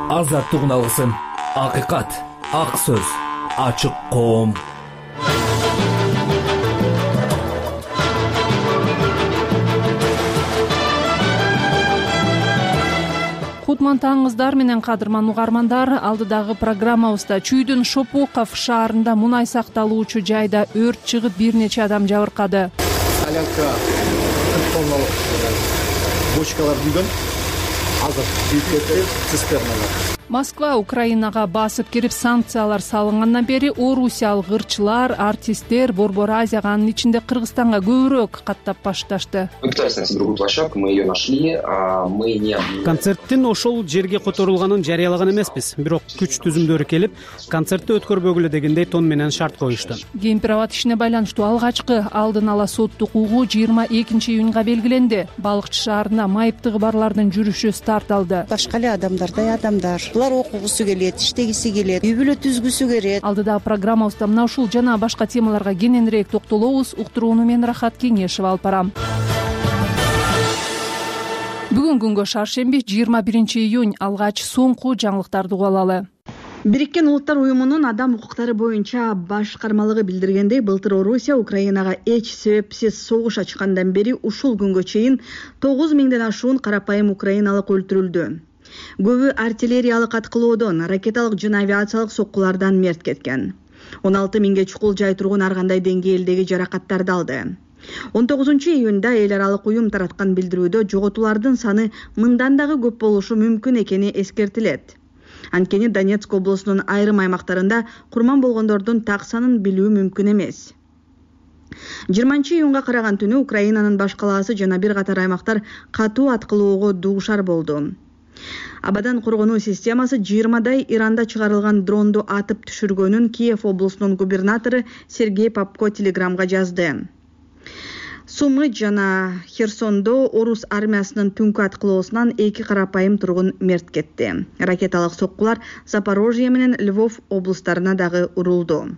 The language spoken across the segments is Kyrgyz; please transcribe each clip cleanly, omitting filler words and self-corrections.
азаттыгын алгысың. Акыйкат, ак сөз, ачык коом. Кутман таңыңыздар менен кадырман угармандар. Алдыдагы программабызда Чүйдүн Шопоков шаарында мунай сакталуучу жайда өрт чыгып бир нече адам жабыркады. Солянка 40 тонналык бочкалар күйгөн. Азыр күйүп кетти, цистерналар. Москва Украинага басып кирип санкциялар салынгандан бери орусиялык ырчылар, артисттер Борбор Азияга, анын ичинде Кыргызстанга көбүрөөк каттап башташты. Мы пытались найти другую площадку, мы ее нашли, мы не... Концерттин ошол жерге которулганын жарыялаган эмеспиз, бирок күч түзүмдөрү келип, концертти өткөрбөгүлө дегендей тон менен шарт коюшту. Кемпир-абад ишине байланыштуу алгачкы алдын ала соттук угуу 22 июнга белгиленди. Балыкчы шаарында майыптыгы барлардын жүрүшү старт алды. Башка эле адамдардай адамдар. Булар окугусу келет, иштегиси келет, үй бүлө түзгүсү келет. Алдыда программабызда мына ушул жана башка темаларга кененирээк токтолобуз. Уктурууну мен Рахат Кеңешева алып барам. Бүгүн күнгө шаршемби 21 июнь алгач соңку жаңылыктарды угуп алалы. Бириккен Улуттар уюмунун адам укуктары боюнча башкармалыгы билдиргендей, былтыр Орусия Украинага эч себепсиз согуш ачкандан бери ушул күнгө чейин 9000ден ашуун карапайым украиналык өлтүрүлдү. Көбү артиллериялык аткылоодон, ракеталык жана авиациялык соккулардан мерт кеткен. 16 миңге чукул жай тургун ар кандай деңгээлдеги жаракаттарды алды. 19 июнда эл аралык уюм тараткан билдирүүдө жоготуулардын саны мындан дагы көп болушу мүмкүн экени эскертилет. Анткени Донецк облусунун айрым аймактарында курман болгондордун так санын билүү мүмкүн эмес. 20 июнга караган түнү Украинанын баш калаасы жана бир катар аймактар катуу аткылоого дуушар болду. Абадан коргонуу системасы 20дай Иранда чыгарылган дронду атып түшүргөнүн Киев облусунун губернатору Сергей Попко телеграмга жазды. Сумы жана Херсондо орус армиясынын түнкү аткылоосунан 2 карапайым тургун мерт кетти. Ракеталык соккулар Запорожье менен Львов облустарына дагы урулду.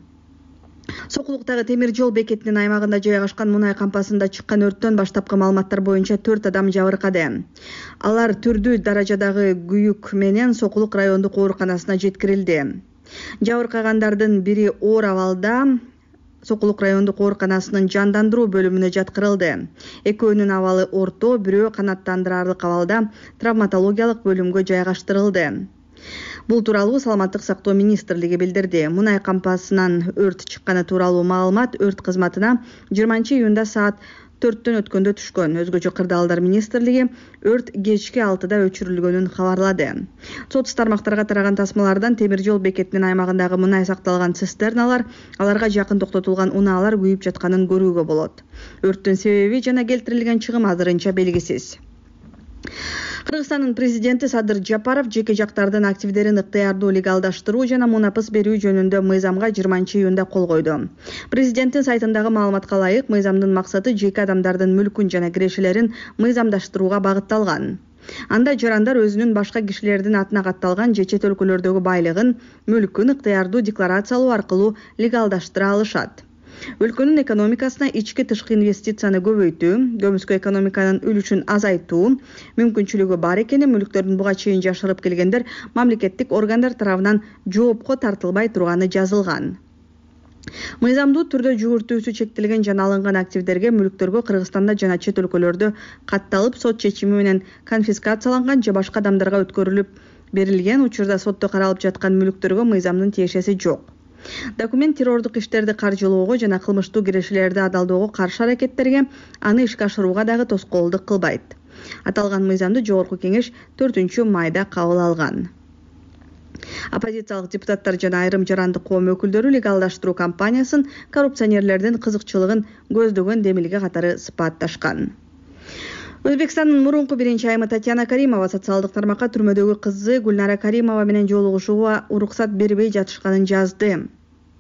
Сокулуктагы темир жол бекетинин аймагында жайгашкан мунай кампасында чыккан өрттөн баштапкы маалыматтар боюнча 4 адам жабыркады. Алар түрдүү даражадагы күйүк менен Сокулук райондук ооруканасына жеткирилди. Жабыркагандардын бири оор абалда Сокулук райондук ооруканасынын жандандыруу бөлүмүнө жаткырылды. Экөөнүн абалы орто, бирөө канаттандырарлык абалда травматологиялык бөлүмгө жайгаштырылды. Бул тууралуу Саламаттык сактоо министрлиги билдирди. Мунай кампасынан өрт чыкканы тууралуу маалымат өрт кызматына 20 июнда саат 4төн өткөндө түшкөн. Өзгөчө кырдаалдар министрлиги өрт кечки 6да өчүрүлгөнүн кабарлады. Сотус тармактарга тараган тасмалардан темир жол бекетинин аймагындагы мунай сакталган цистерналар, аларга жакын токтотулган унаалар күйүп жатканын көрүүгө болот. Өрттүн себеби жана келтирилген чыгым азырынча белгисиз. Кыргызстандын президенти Садыр Жапаров жеке жактардын активдерин ыктыярдуу легалдаштыруу жана мунапыс берүү жөнүндө мыйзамга 20 июнда кол койду. Президенттин сайтындагы маалыматка ылайык, мыйзамдын максаты жеке адамдардын мүлкүн жана кирешелерин мыйзамдаштырууга багытталган. Анда жарандар өзүнүн башка кишилердин атына катталган же чет өлкөлөрдөгү байлыгын, мүлкүн ыктыярдуу декларациялоо аркылуу легалдаштыра алышат. Өлкөнүн экономикасына ички тышкы инвестицияны көбөйтүү, көмүскө экономиканын үлүшүн азайтуу мүмкүнчүлүгү бар экени мүлктөрдүн буга чейин жашырып келгендер мамлекеттик органдар тарабынан жоопко тартылбай турганы жазылган. Мыйзамдуу түрдө жүгүртүүсү чектелген жана алынган активдерге мүлктөргө Кыргызстанда жана чет өлкөлөрдө катталып сот чечими менен конфискацияланган же башка адамдарга өткөрүлүп берилген учурда сотто каралып жаткан мүлктөргө мыйзамдын тиешеси жок. Документ террордук иштерди каржылоого жана кылмыштуу кирешелерди адалдоого каршы аракеттерге, аны ишке ашырууга дагы тоскоолдук кылбайт. Аталган мыйзамды Жогорку кеңеш 4-майда кабыл алган. Оппозициялык депутаттар жана айрым жарандык коом өкүлдөрү легалдаштыруу кампаниясын коррупционерлердин кызыкчылыгын көздөгөн демилге катары сыпатташкан. Өзбекстандын мурунку биринчи айымы Татьяна Каримова социалдык тармакка түрмөдөгү кызы Гүлнара Каримова менен жолугушууга уруксат бербей жатышканын жазды.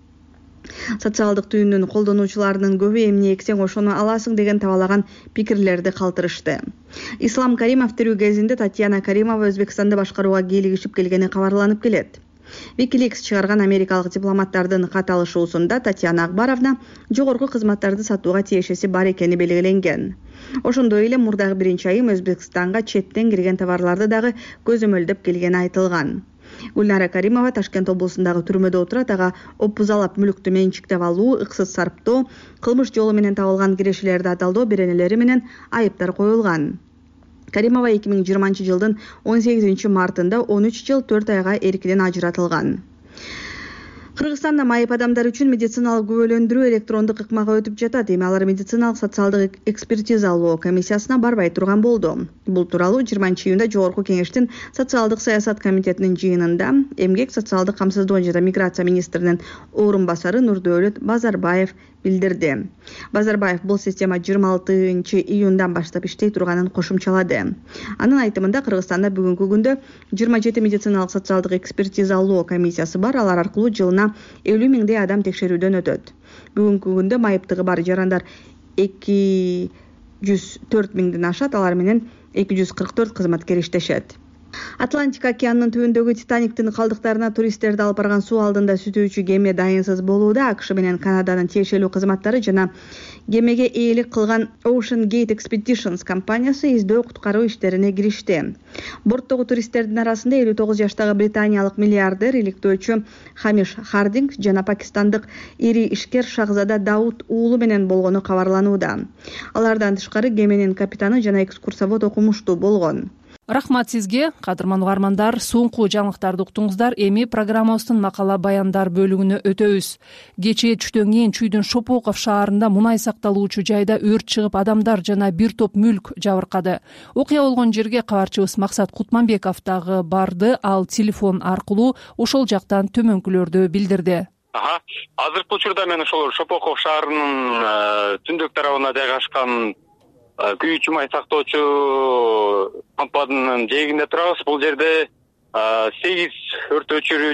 Социалдык түйүндүн колдонуучуларынын көбү эмне эксең ошону аласың деген табалаган пикирлерди калтырышты. Ислам Каримов тирүү кезинде Татьяна Каримова Өзбекстанды башкарууга кийлигишип келгени кабарланып келет. Wikileaks чыгарган америкалык дипломаттардын кат алышуусунда Татьяна Акбаровна жогорку кызматтарды сатууга тиешеси бар экени белгиленген. Ошондой эле мурдагы биринчи айым Өзбекстанга четтен кирген товарларды дагы көзөмөлдөп келгени айтылган. Гүлнара Каримова Ташкент облусундагы түрмөдө отурат. Ага опузалап мүлктү менчиктеп алуу, ыксыз сарптоо, кылмыш жолу менен табылган кирешелерди аталдоо беренелери менен айыптар коюлган. Каримова 2020 жылдын 18 мартында 13 жыл 4 айга эркинен ажыратылган. Кыргызстанда майып адамдар үчүн медициналык күбөлөндүрүү электрондук ыкмага өтүп жатат. Эми алар медициналык социалдык экспертиза алуу комиссиясына барбай турган болду. Бул тууралуу 20 июнда Жогорку Кеңештин социалдык саясат комитетинин жыйынында Эмгек, социалдык камсыздоо жана миграция министринин орун басары Нурдөөлөт Базарбаев билдирди. Базарбаев бул система 26 июндан баштап иштей турганын кошумчалады. Анын айтымында Кыргызстанда бүгүнкү күндө 27 медициналык социалдык экспертиза алуу комиссиясы бар. Алар аркылуу жылына 50 миңдей адам текшерүүдөн өтөт. Бүгүнкү күндө майыптыгы бар жарандар 204 миңден ашат. Алар менен 244 кызматкер иштешет. Атлантика океанынын түбүндөгү Титаниктин калдыктарына туристтерди алып барган суу алдында сүзүүчү кеме дайынсыз болууда. АКШ менен Канаданын тиешелүү кызматтары жана кемеге ээлик кылган Ocean Gate Expeditions компаниясы издөө куткаруу иштерине киришти. Борттогу туристтердин арасында 59 жаштагы британиялык миллиардер, иликтөөчү Хамиш Хардинг жана пакистандык ири ишкер Шахзада Дауд уулу менен болгону кабарланууда. Алардан тышкары кеменин капитаны жана экскурсовод окумуштуу болгон. Рахмат сизге, кадырман угармандар. Соңку жаңылыктарды уктуңуздар. Эми программабыздын макала баяндар бөлүгүнө өтөбүз. Кечээ түштөн кийин Чүйдүн Шопоков шаарында мунай сакталуучу жайда өрт чыгып, адамдар жана бир топ мүлк жабыркады. Окуя болгон жерге кабарчыбыз Максат Кутманбеков дагы барды. Ал телефон аркылуу ошол жактан төмөнкүлөрдү билдирди. Азыркы учурда мен ошол Шопоков шаарынын түндүк тарабына жайгашкан күйүүчү май сактоочу компаниянын жээгинде турабыз. Бул жерде 8 өрт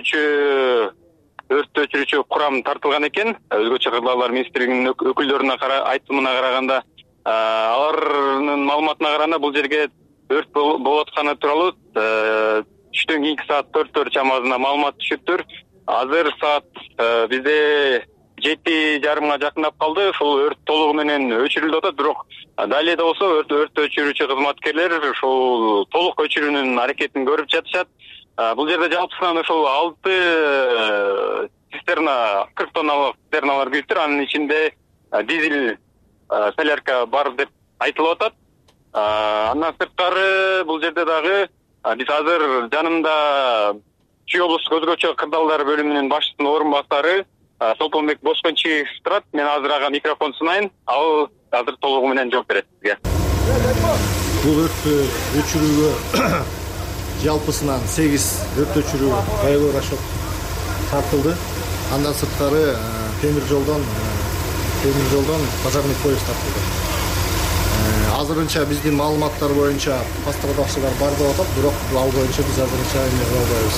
өчүрүүчү курам тартылган экен. Өзгөчө Кыргызстан министрлигинин өкүлдөрүнүн айтымына караганда, алардын маалыматына караганда бул жерге өрт болуп атканы тууралуу түштөн кийинки саат 4 чамасында маалымат түшүптүр. Азыр саат бизде 7:30 жакындап калды. Ушул өрт толугу менен өчүрүлүп атат, бирок далее да болсо өрт өчүрүүчү кызматкерлер ушул толук өчүрүүнүн аракетин көрүп жатышат. Бул жерде жалпысынан ошол 6 цистерна, 40 тонналык цистерналар күйүптүр. Анын ичинде дизель солярка бар деп айтылып атат. Андан сырткары бул жерде дагы биз азыр жанымда Чүй облустук өзгөчө кырдаалдар бөлүмүнүн башчысынын орун басары Солтонбек Боскончиев турат. Мен азыр ага микрофон сунайын. Ал азыр толугу менен жооп берет сизге. Бул өрттү өчүрүүгө жалпысынан 8 өрт өчүрүү кайгылуу расчет тартылды. Андан сырткары темир жолдон пожарный поезд тартылды. Азырынча биздин маалыматтар боюнча пострадавшылар бар деп атат, бирок ал боюнча биз азырынча эме кыла албайбыз.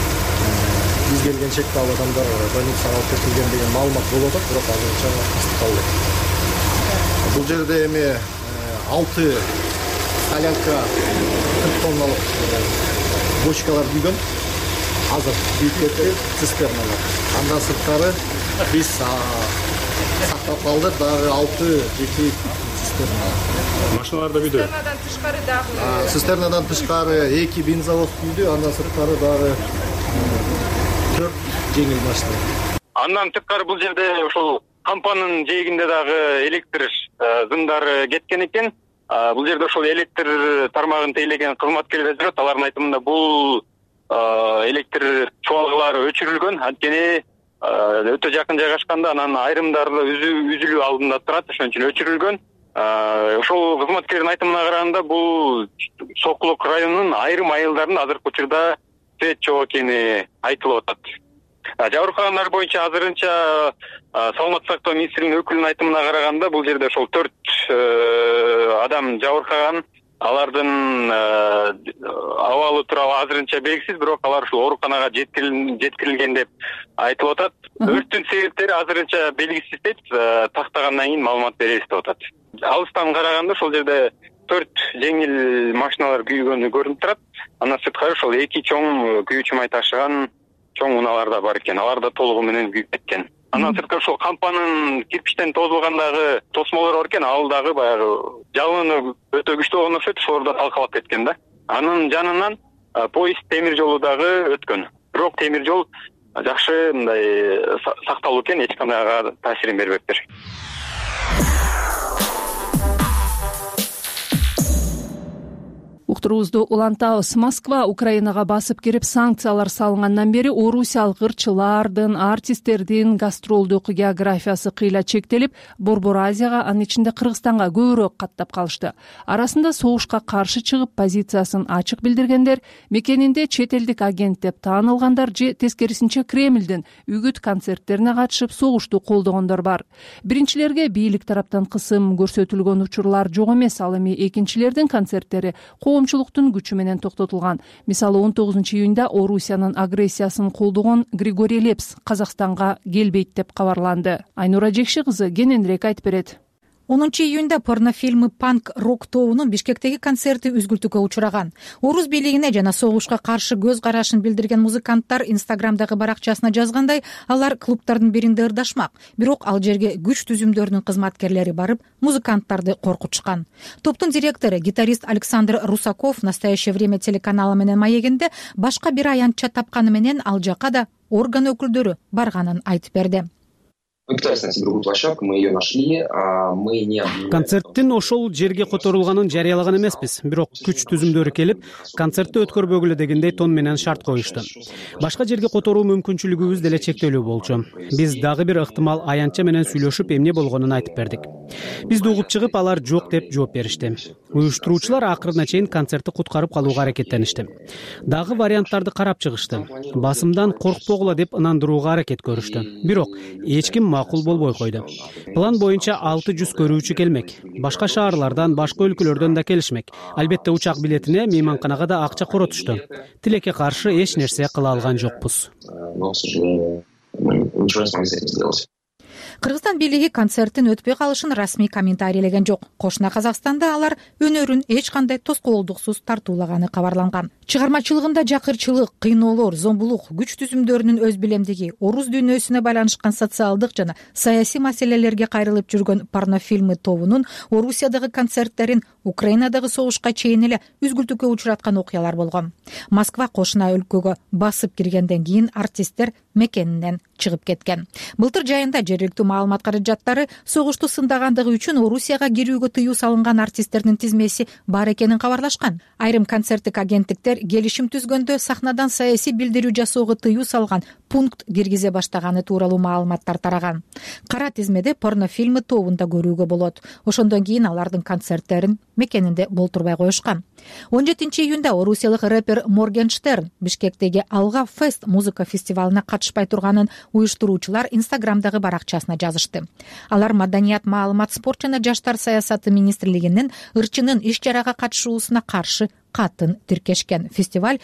Биз келгенчекте ал адамдар больницага алып кетилген деген маалымат болуп атат, бирок азырынча тастыкталбайт. Бул жерде эми 6 солянка 40 тонналык бочкалар күйгөн. Азыр күйүп кетти цистерналар. Андан сырткары биз сактап калдык дагы 6 жеке цистерна. Машиналарда күйдү. Цистернадан тышкары 2 бензовоз күйдү, андан сырткары дагы 4 жеңил машина. Андан тышкары бул жерде ошол компаниянын жээгинде дагы электр зымдары кеткен экен. Бул жерде ошол электр тармагын тейлеген кызматкерлер жүрөт. Алардын айтымында бул электр чуалгалары өчүрүлгөн. Анткени өтө жакын жайгашканда, анан айрымдары үзүлүү алдында турат, ошон үчүн өчүрүлгөн. Ошол кызматкердин айтымына караганда, бул Сокулук районунун айрым айылдарында азыркы учурда свет жок экени айтылып атат. Жабыркагандар боюнча азырынча Саламаттык сактоо министринин өкүлүнүн айтымына караганда, бул жерде ошол 4 адам жабыркаган. Алардын абалы тууралуу азырынча белгисиз, бирок алар ушул ооруканага жеткирилген деп айтылып атат. Өрттүн себептери азырынча белгисиз дейт. Тактагандан кийин маалымат беребиз деп атат. Алыстан караганда ошол жерде 4 жеңил машиналар күйгөнү көрүнүп турат. Андан сырткары ошол 2 чоң күйүүчү май ташыган чоң унаалар да бар экен. Алар да толугу менен күйүп кеткен. Андан сырткары ошол компаниянын кирпичтен тозулгандагы тосмолор бар экен, ал дагы баягы жалыны өтө күчтүү болгон окшойт, ошолор да талкалап кеткен да. Анын жанынан поезд темир жолу дагы өткөн. бирок темир жол жакшы мындай сакталуу экен, эч кандай таасирин бербептир. Уктуруубузду улантабыз. Москва Украинага басып кирип санкциялар салынгандан бери орусиялык ырчылардын, артисттердин гастролдук географиясы кыйла чектелип, Борбор Азияга, анын ичинде Кыргызстанга көбүрөөк каттап калышты. Арасында согушка каршы чыгып, позициясын ачык билдиргендер, мекенинде чет элдик агент деп таанылгандар же тескерисинче Кремлдин үгүт концерттерине катышып согушту колдогондор бар. Биринчилерге бийлик тараптан кысым көрсөтүлгөн учурлар жок эмес, ал эми экинчилердин концерттери коомчулуктун күчү менен токтотулган. Мисалы 19-июнда Орусиянын агрессиясын колдогон Григорий Лепс Казакстанга келбейт деп кабарланды. Айнура Жекши кызы кененирээк айтып берет. 10-июнда порнофильмы панк-рок тобунун Бишкектеги концерти үзгүлтүүгө учураган. Орус бийлигине жана согушка каршы көз карашын билдирген музыканттар Инстаграмдагы баракчасына жазгандай, алар клубтардын биринде ырдашмак. Бирок ал жерге күч түзүмдөрүнүн кызматкерлери барып, музыканттарды коркутушкан. Топтун директору, гитарист Александр Русаков «Настоящее время» телеканалы менен маегинде башка бир аянтча тапканы менен ал жака да орган өкүлдөрү барганын айтып берди. Мы пытались найти другую площадку, мы ее нашли, мы не... Концерттин ошол жерге которулганын жарыялаган эмеспиз, бирок күч түзүмдөрү келип, концертти өткөрбөгүлө дегендей тон менен шарт коюшту. Башка жерге которуу мүмкүнчүлүгүбүз деле чектелүү болчу. Биз дагы бир ыктымал аянтча менен сүйлөшүп, эмне болгонун айтып бердик. Бизди угуп чыгып, алар жок деп жооп беришти. Уюштуруучулар акырына чейин концертти куткарып калууга аракеттеништи. Дагы варианттарды карап чыгышты. Басымдан коркпогула деп ынандырууга аракет көрүштү. Бирок эч ким макул болбой койду. План боюнча 600 көрүүчү келмек. Башка шаарлардан, башка өлкөлөрдөн да келишмек. Албетте учак билетине, мейманканага да акча коротушту. Тилекке каршы эч нерсе кыла алган жокпуз. Кыргызстан бийлиги концерттин өтпөй калышын расмий комментарийлеген жок. Кошуна Казакстанда алар өнөрүн эч кандай тоскоолдуксуз тартуулаганы кабарланган. Чыгармачылыгында жакырчылык, кыйноолор, зомбулук, күч түзүмдөрүнүн өз билемдиги, орус дүйнөсүнө байланышкан социалдык жана саясий маселелерге кайрылып жүргөн порнофильмы тобунун Орусиядагы концерттерин Украинадагы согушка чейин эле үзгүлтүүгө учураткан окуялар болгон. Москва кошуна өлкөгө басып киргенден кийин артисттер мекенинен чыгып кеткен. Былтыр жайында жергиликтүү маалымат каражаттары согушту сындагандыгы үчүн Орусияга кирүүгө тыюу салынган артисттердин тизмеси бар экенин кабарлашкан. Айрым концерттик агенттиктер келишим түзгөндө сахнадан саясий билдирүү жасоого тыюу салган пункт киргизе баштаганы тууралуу маалыматтар тараган. Кара тизмеде порнофильмы тобунда көрүүгө болот. Ошондон кийин алардын концерттерин мекенинде болтурбай коюшкан. 17-июнда орусиялык рэпер Моргенштерн Бишкектеги Алга Фест музыка фестивалына катышпай турганын уюштуруучулар Инстаграмдагы баракчасына жазышты. Алар Маданият, маалымат, спорт жана жаштар саясаты министрлигинин ырчынын иш-чарага катышуусуна каршы катын тиркешкен. Фестиваль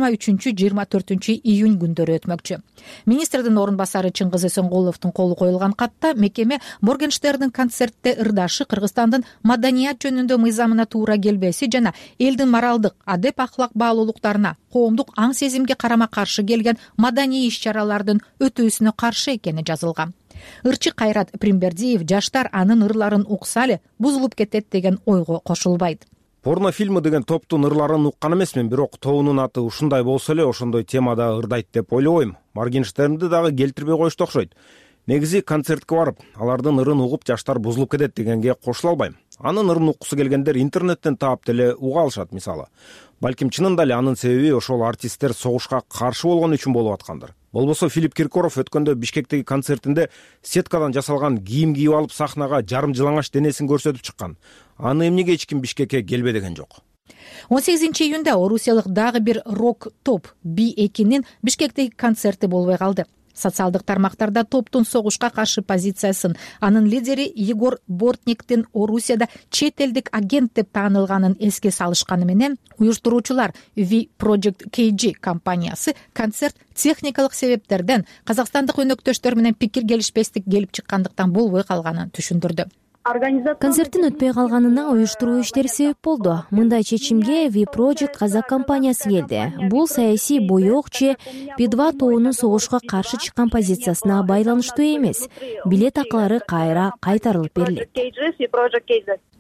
23-24 июнь күндөрү өтмөкчү. Министрдин орун басары Чыңгыз Эсенголовдун колу коюлган катта мекеме Моргенштерндин концертте ырдашы Кыргызстандын маданият жөнүндө мыйзамына туура келбеси жана элдин моралдык, адеп ахлак баалуулуктарына, коомдук аң сезимге карама каршы келген маданий иш-чаралардын өтүүсүнө каршы экени жазылган. Ырчы Кайрат Примбердиев жаштар анын ырларын укса эле бузулуп кетет деген ойго кошулбайт. Порнофильмы деген топтун ырларын уккан эмесмин, бирок тобунун аты ушундай болсо эле ошондой темада ырдайт деп ойлобойм. Моргенштернди дагы келтирбей коюшту окшойт. Негизи концертке барып, алардын ырын угуп жаштар бузулуп кетет дегенге кошула албайм. Анын ырын уккусу келгендер интернеттен таап деле уга алышат мисалы. Балким чынында эле анын себеби ошол артисттер согушка каршы болгон үчүн болуп аткандыр. Болбосо Филипп Киркоров өткөндө Бишкектеги концертинде сеткадан жасалган кийим кийип алып сахнага жарым жылаңач денесин көрсөтүп чыккан. Аны эмнеге эч ким Бишкекке келбе деген жок. 18-июнда орусиялык дагы бир рок топ B2'нин Бишкектеги концерти болбой калды. Социалдык тармактарда топтун согушка каршы позициясын, анын лидери Егор Бортниктин Орусияда чет элдик агент деп таанылганын эске салышканы менен уюштуруучулар V Project KG компаниясы концерт техникалык себептерден казакстандык өнөктөштөр менен пикир келишпестик келип чыккандыктан болбой калганын түшүндүрдү. Концерттин өтпөй калганына уюштуруу иштери себеп болду. Мындай чечимге V Project казак компаниясы келди. Бул саясий боек же B2 тобунун согушка каршы чыккан позициясына байланыштуу эмес. Билет акылары кайра кайтарылып берилет.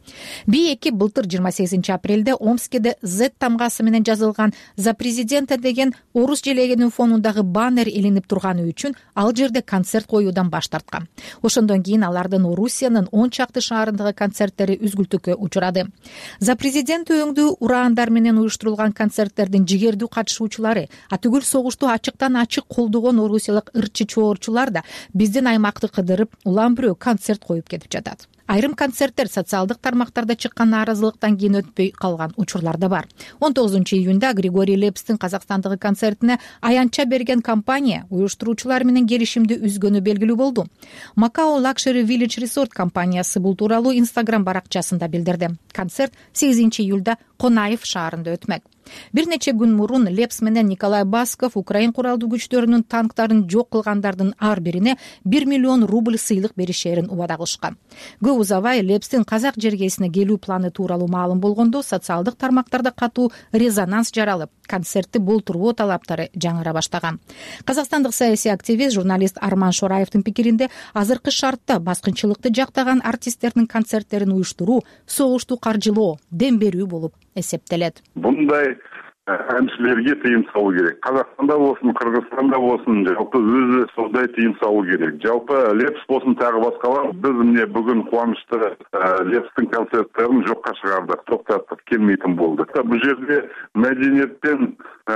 Би2 былтыр 28 апрелде Омскеде Z тамгасы менен жазылган «За президента» деген орус желегенин фонундагы баннер илинип турганы үчүн ал жерде концерт коюудан баш тарткан. Ошондон кийин алардын Орусиянын 10 чакты шаарындагы концерттери үзгүлтүккө учурады. «За президента» өңдүү ураандар менен уюштурулган концерттердин жигердүү катышуучулары, атүгүл согушту ачыктан ачык колдогон орусиялык ырчы чоорчулар да биздин аймакты кыдырып, улам бирөө концерт коюп кетип жатат. Айрым концерттер социалдык тармактарда чыккан нааразылыктан кийин өтпөй калган учурлар да бар. 19-июнда Григорий Лепстин Казакстандагы концертине аянтча берген компания уюштуруучулар менен келишимди үзгөнү белгилүү болду. Macao Luxury Village Resort компаниясы бул тууралуу Instagram баракчасында билдирди. Концерт 8-июлда Конаев шаарында өтмөк. Бир нече күн мурун Лепс менен Николай Басков Украин куралдуу күчтөрүнүн танктарын жок кылгандардын ар бирине 1 миллион рубль сыйлык беришерин убада кылышкан. Көп узабай Лепстин казак жергесине келүү планы тууралуу маалым болгондо социалдык тармактарда катуу резонанс жаралып, концертти болтуруу талаптары жаңыра баштаган. Казакстандык саясий активист, журналист Арман Шораевдин пикиринде, азыркы шартта баскынчылыкты жактаган артисттердин концерттерин уюштуруу согушту каржылоо, дем берүү болуп эсептелет. Bunday әншілерге тыйым салу керек. Қазақстанда болсын, Қырғызстанда болсын, жалпы өзі сондай тыйым салу керек. Жалпы Лепс болсын, тағы басқалар, біз міне бүгін қуанышты Лепстің концерттерін жоққа шығардық, тоқтаттық, келмейтін болды. Бұл жерде мәдениеттен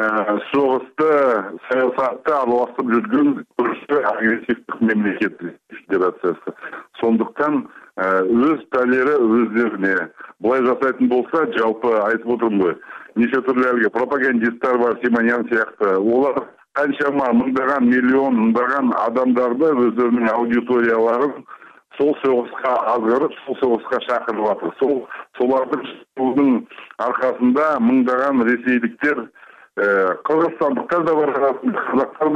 соғысты, саясатты араластырып жүрген көрші агрессивтік мемлекет федерациясы. Сондықтан өз пәлері өздеріне. Бұлай жасайтын болса, жалпы айтып отырмын ғой. Неше түрлі әлгі пропагандисттар бар, Симонян сияқты. Олар қаншама мыңдаған, миллиондаған адамдарды өздерінің аудиторияларын сол соғысқа азғырып, сол соғысқа шақырып жатыр. Солардың шығудың арқасында мыңдаған ресейліктер, қырғызстандықтар да бар, қазақтар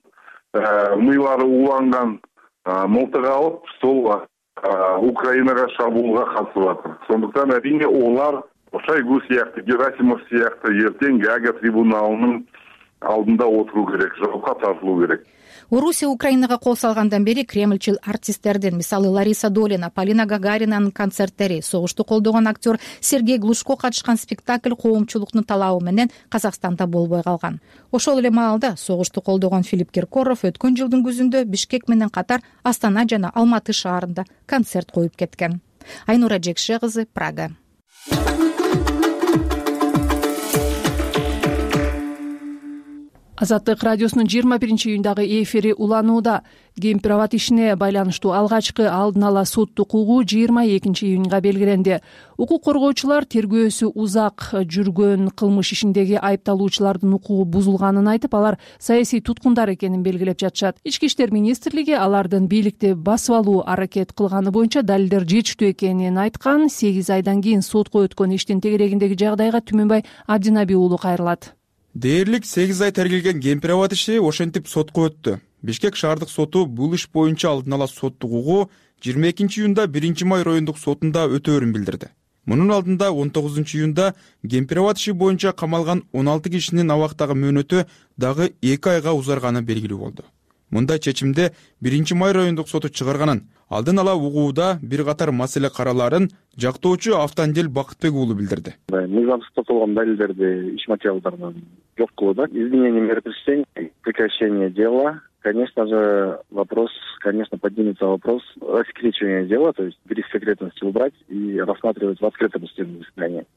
да милары уланған мылтық алып, сол Украинаға шабуылға қатысып жатыр. Сондықтан әрине олар Шойгу сияқты, Герасимов сияқты ертең Гага трибуналының алдында отыру керек, жауапқа тартылу керек. Орусия Украинага кол салгандан бери кремльчил артисттердин, мисалы Лариса Долина, Полина Гагаринанын концерттери, согушту колдогон актер Сергей Глушко катышкан спектакль коомчулуктун талабы менен Казакстанда болбой калган. Ошол эле маалда согушту колдогон Филипп Киркоров өткөн жылдын күзүндө Бишкек менен катар Астана жана Алматы шаарында концерт коюп кеткен. Айнура Жекше кызы, Прага. Азаттык радиосунун 21-июндагы эфири уланууда. Кемпир абад ишине байланыштуу алгачкы алдын ала сот укугу 22-июнга белгиленди. Укук коргоочулар тергөөсү узак жүргөн кылмыш ишиндеги айыпталуучулардын укугу бузулганын айтып, алар саясий туткундар экенин белгилеп жатышат. Ички иштер министрлиги алардын бийликти басып алуу аракет кылганы боюнча далилдер жетиштүү экенин айткан. 8 айдан кийин сотко өткөн иштин тегерегиндеги жагдайга Түмөнбай Абдинаби уулу кайрылат. Дээрлик 8 ай тергелген кемпир абад иши ошентип сотко өттү. Бишкек шаардык соту бул иш боюнча алдын ала сот укугу 22-июнда 1-май райондук сотунда өтөөрүн билдирди. Мунун алдында 19-июнда кемпир абад иши боюнча камалган 16 кишинин абактагы мөөнөтү дагы 2 айга узарганы белгилүү болду. Мындай чечимде 1-май райондук соту чыгарганын, алдын ала угууда бир катар маселе караларын жактоочу Автандел Бакытбек уулу билдирди. Мыйзамсыз топтолгон далилдерди иш материалдарынан жок кылууда, изменение меры пресечения, прекращение дела. Конечно же, поднимется вопрос рассекречивания дела, то есть гриф секретности убрать и рассматривать в открытом судебном заседании.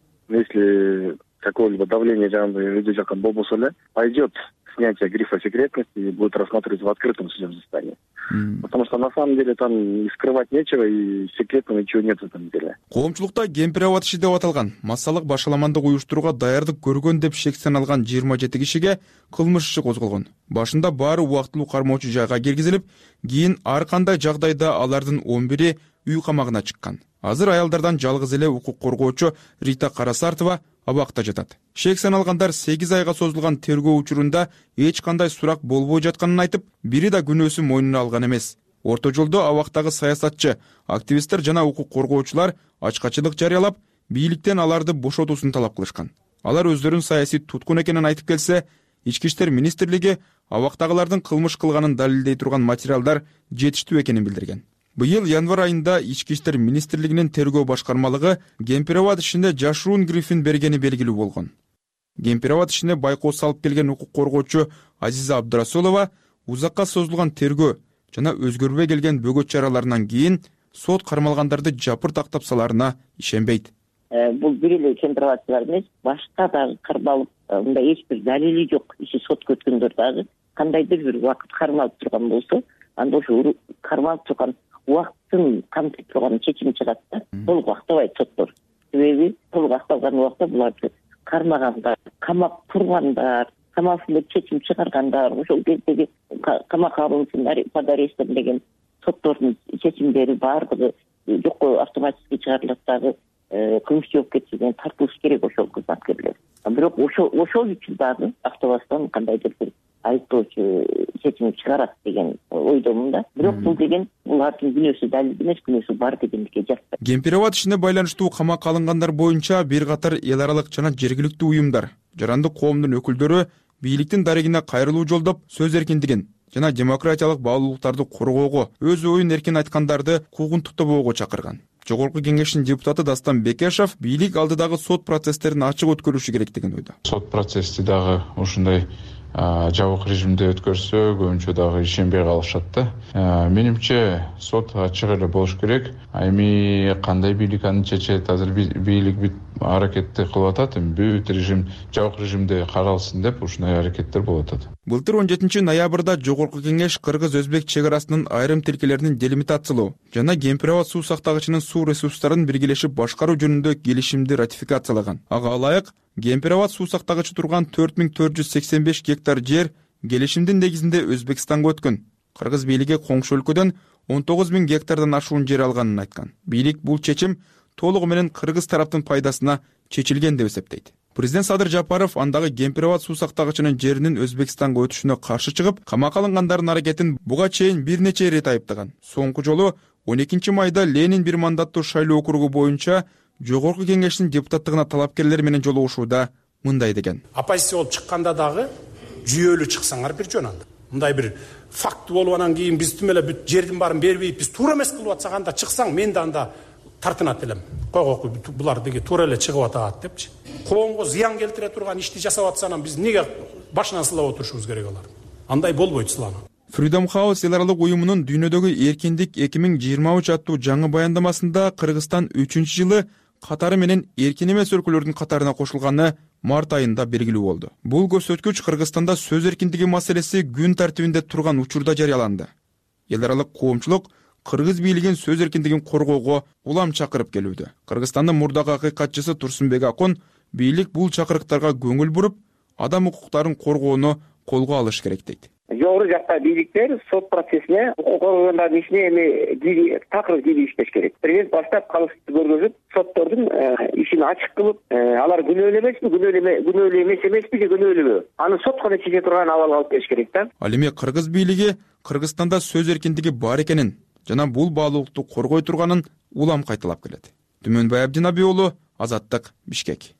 Если какое-либо давление людей болбосо, пойдет снятие грифа секретности и будет рассматривать в открытом судебном заседании. Потому что на самом деле там и скрывать нечего, и секретного ничего нет в этом деле. Коомчулукта кемпир абад иши деп аталган массалык башаламандык уюштурууга даярдык көргөн деп шектен алган 27 кишиге кылмыш иши козголгон. Башында баары убактылуу кармоочу жайга киргизилип, кийин ар кандай жагдайда алардын 11-и үй камагына чыккан. Азыр аялдардан жалгыз эле укук коргоочу Рита Карасартова абакта жатат. Шек саналгандар 8 айга созулган тергөө учурунда эч кандай сурак болбой жатканын айтып, бири да күнөөсүн мойнуна алган эмес. Орто жолдо абактагы саясатчы, активисттер жана укук коргоочулар ачкачылык жарыялап, бийликтен аларды бошотуусун талап кылышкан. Алар өздөрүн саясий туткун экенин айтып келсе, Ички иштер министрлиги абактагылардын кылмыш кылганын далилдей турган материалдар жетиштүү экенин билдирген. Быйыл январь айында Ички иштер министрлигинин тергөө башкармалыгы Кемпир-Абад ишинде жашыруун грифин бергени белгилүү болгон. Кемпир-Абад ишине байкоо салып келген укук коргоочу Азиза Абдурасулова узакка созулган тергөө жана өзгөрбөй келген бөгөт чараларынан кийин сот кармалгандарды жапыр тактап саларына ишенбейт. Бул бир эле Кемпир-Абадчылар эмес, башка дагы кармалып, мындай эч бир далили жок иши сотко өткөндөр дагы кандайдыр бир убакыт кармалып турган болсо, анда ошо кармалып турган убакытын камтып турган чечим чыгат да. Толук актабайт соттор. Себеби толук акталган убакта буларды кармагандар, камап тургандар, камасында чечим чыгаргандар, ошол кездеги камак алуусундар, под арестом деген соттордун чечимдери баардыгы жокко автоматически чыгарылат дагы кылмыш жоопкерчилигине тартылыш керек ошол кызматкерлер. Бирок ошол үчүн дагы автобастан кандайдыр бир айыптоочу чечим чыгарат деген ойдомун да. Бирок бул деген булардын күнөөсү далил эмес, күнөөсү бар дегендикке жатпайт. Кемпир-Абад ишине байланыштуу камакка алынгандар боюнча бир катар эл аралык жана жергиликтүү уюмдар, жарандык коомдун өкүлдөрү бийликтин дарегине кайрылуу жолдоп сөз эркиндигин жана демократиялык баалуулуктарды коргоого, өз оюн эркин айткандарды куугунтуктабоого чакырган. Жогорку кеңештин депутаты Дастан Бекешев бийлик алдыдагы сот процесстерин ачык өткөрүшү керек деген ойдо. Сот процесси дагы ушундай жабык режимде өткөрсө көбүнчө дагы ишенбей калышат да. Менимче сот ачык эле болуш керек. Эми кандай бийлик аны чечет, азыр бийлик бүт аракетти кылып атат, бүт режим жабык режимде каралсын деп ушундай аракеттер болуп атат. Былтыр 17 ноябрда Жогорку кеңеш кыргыз-өзбек чек арасынын айрым тилкелерин делимитациялоо жана Кемпир-Абад суу сактагычынын суу ресурстарын биргелешип башкаруу жөнүндө келишимди ратификациялаган. Ага ылайык Кемпир-Абад суу сактагычы турган 4485 гектар жер келишимдин негизинде Өзбекстанга өткөн. Кыргыз бийлиги коңшу өлкөдөн 19.000 гектардан ашуун жер алганын айткан. Бийлик бул чечим толугу менен кыргыз тараптын пайдасына чечилген деп эсептейт. Президент Садыр Жапаров андагы Кемпир-Абад суу сактагычынын жеринин Өзбекстанга өтүшүнө каршы чыгып, камакка алынгандардын аракетин буга чейин бир нече ирет айыптаган. Соңку жолу 12 майда Ленин бир мандаттуу шайлоо округу боюнча Жогорку кеңештин депутаттыгына талапкерлер менен жолугушууда мындай деген. Оппозиция болуп чыкканда дагы жүйөлүү чыксаңар бир жөн анда. Мындай бир факт болуп анан кийин биз тим эле бүт жердин баарын бербейт, биз туура эмес кылып атсак анда чыксаң мен да анда тартынат элем. Койгоку булар деги туура эле чыгып атат депчи. Коомго зыян келтире турган ишти жасап атсанан биз неге башынан сылап отурушубуз керек алар? Андай болбойт сылануу. Freedom House эл аралык уюмунун дүйнөдөгү эркиндик 2023 аттуу жаңы баяндамасында Кыргызстан 3-жылы катары менен эркин эмес өлкөлөрдүн катарына кошулганы март айында белгилүү болду. Бул көрсөткүч Кыргызстанда сөз эркиндиги маселеси күн тартибинде турган учурда жарыяланды. Эл аралык коомчулук кыргыз бийлигин сөз эркиндигин коргоого улам чакырып келүүдө. Кыргызстандын мурдагы акыйкатчысы Турсунбек Акун бийлик бул чакырыктарга көңүл буруп, адам укуктарын коргоону колго алыш керек дейт. Жогору жакта бийликтер сот процессине укук коргоогондордун ишине эми такыр кирип иштеш керек. Президент баштап калыстыкты көргөзүп, соттордун ишин ачык кылып, алар күнөөлүү эмеспи, күнөөлүү эмеспи же күнөөлүүбү? Аны сотко чече турган абалга алып келиш керек да. Ал эми кыргыз бийлиги Кыргызстанда сөз эркиндиги бар экенин жана бул баалуулукту коргой турганын улам кайталап келет. Түмөнбай Абдинаби уулу, Азаттык, Бишкек.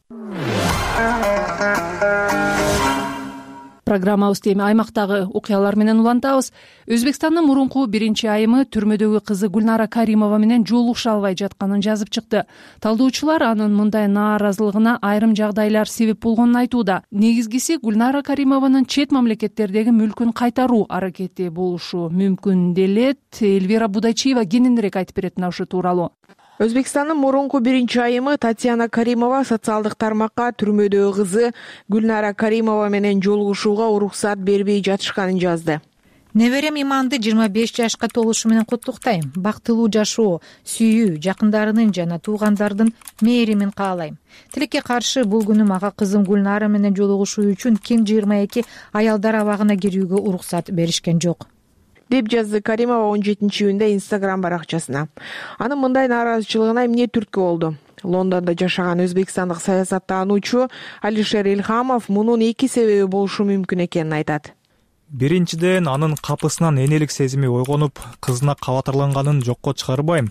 Программабызды эми аймактагы окуялар менен улантабыз. Өзбекстандын мурунку биринчи айымы түрмөдөгү кызы Гүлнара Каримова менен жолугуша албай жатканын жазып чыкты. Талдоочулар анын мындай нааразылыгына айрым жагдайлар себеп болгонун айтууда. Негизгиси Гүлнара Каримованын чет мамлекеттердеги мүлкүн кайтаруу аракети болушу мүмкүн делет. Эльвира Будайчиева кененирээк айтып берет мына ушул тууралуу. Өзбекстандын мурунку биринчи айымы Татьяна Каримова социалдык тармакка түрмөдөгү кызы Гүлнара Каримова менен жолугушууга уруксат бербей жатышканын жазды. Неберем Иманды 25 жашка толушу менен куттуктайм. Бактылуу жашоо, сүйүү, жакындарынын жана туугандардын мээримин каалайм. Тилекке каршы бул күнү мага кызым Гүлнара менен жолугушуу үчүн ким 22 аялдар абагына кирүүгө уруксат беришкен жок, деп жазды Каримова 17-июнда Instagram баракчасына. Анын мындай нааразычылыгына эмне түрткү болду? Лондондо жашаган өзбекстандык саясаттануучу Алишер Илхамов мунун эки себеби болушу мүмкүн экенин айтат. Биринчиден, анын капысынан энелик сезими ойгонуп, кызына кабатырланганын жокко чыгарбайм.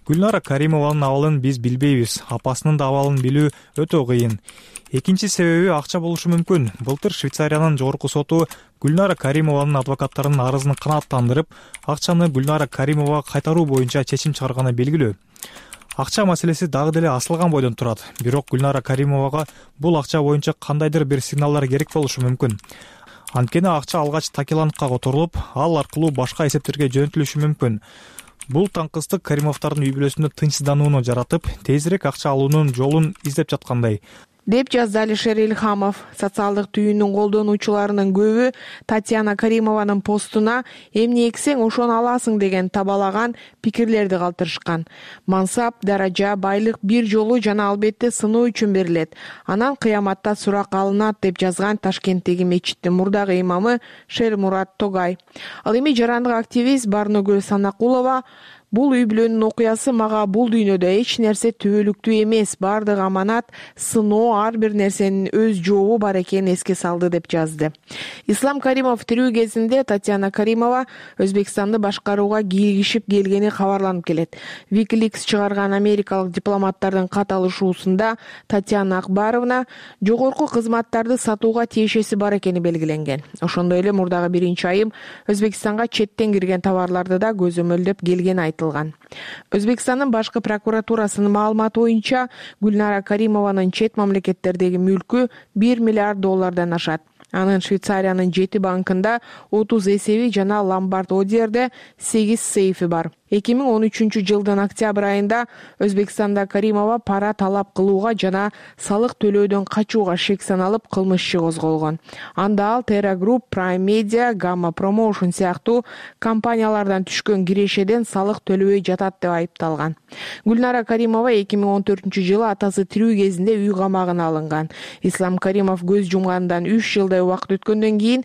Гүлнара Каримованын абалын биз билбейбиз, апасынын да абалын билүү өтө кыйын. Экинчи себеби акча болушу мүмкүн. Былтыр Швейцариянын жогорку соту Гүлнара Каримованын адвокаттарынын арызын канааттандырып, акчаны Гүлнара Каримовага кайтаруу боюнча чечим чыгарганы белгилүү. Акча маселеси дагы деле асылган бойдон турат. Бирок Гүлнара Каримовага бул акча боюнча кандайдыр бир сигналдар керек болушу мүмкүн. Анткени акча алгач Такиландка которулуп, ал аркылуу башка эсептерге жөнөтүлүшү мүмкүн. Бул таңкыстык Каримовдордун үй бүлөсүндө тынчсызданууну жаратып, тезирээк акча алуунун жолун издеп жаткандай, деп жазды Алишер Илхамов. Социалдык түйүндүн колдонуучуларынын көбү Татьяна Каримованын постуна эмне эксең ошону аласың деген табалаган пикирлерди калтырышкан. Мансап, даража, байлык бир жолу жана албетте сыноо үчүн берилет. Анан кыяматта сурак алынат деп жазган Ташкенттеги мечиттин мурдагы имамы Шермурат Тогай. Ал эми жарандык активист Барногүл Санакулова: бул үй бүлөнүн окуясы мага бул дүйнөдө эч нерсе түбөлүктүү эмес, бардыгы аманат, сыноо, ар бир нерсенин өз жообу бар экенин эске салды деп жазды. Ислам Каримов тирүү кезинде Татьяна Каримова Өзбекстанды башкарууга кийлигишип келгени кабарланып келет. Wikileaks чыгарган америкалык дипломаттардын кат алышуусунда Татьяна Акбаровна жогорку кызматтарды сатууга тиешеси бар экени белгиленген. Ошондой эле мурдагы 1-айым Өзбекстанга четтен кирген товарларды да көзөмөлдөп келгени айтылган. Өзбекстандын башкы прокуратурасынын маалыматы боюнча Гүлнара Каримованын чет мамлекеттердеги мүлкү $1 миллиард ашат. Анын Швейцариянын 7 банкында 30 эсеби жана Ломбард Одерде 8 сейфи бар. 2013 жылдын октябрь айында Өзбекстанда Каримова пара талап кылууга жана салык төлөөдөн качууга шек саналып кылмыш иши козголгон. Анда ал Terra Group, Prime Media, Gamma Promotion сыяктуу компаниялардан түшкөн кирешеден салык төлөбөй жатат деп айыпталган. Гүлнара Каримова 2014 жылы атасы тирүү кезинде үй камагына алынган. Ислам Каримов көз жумгандан 3 жылдай убакыт өткөндөн кийин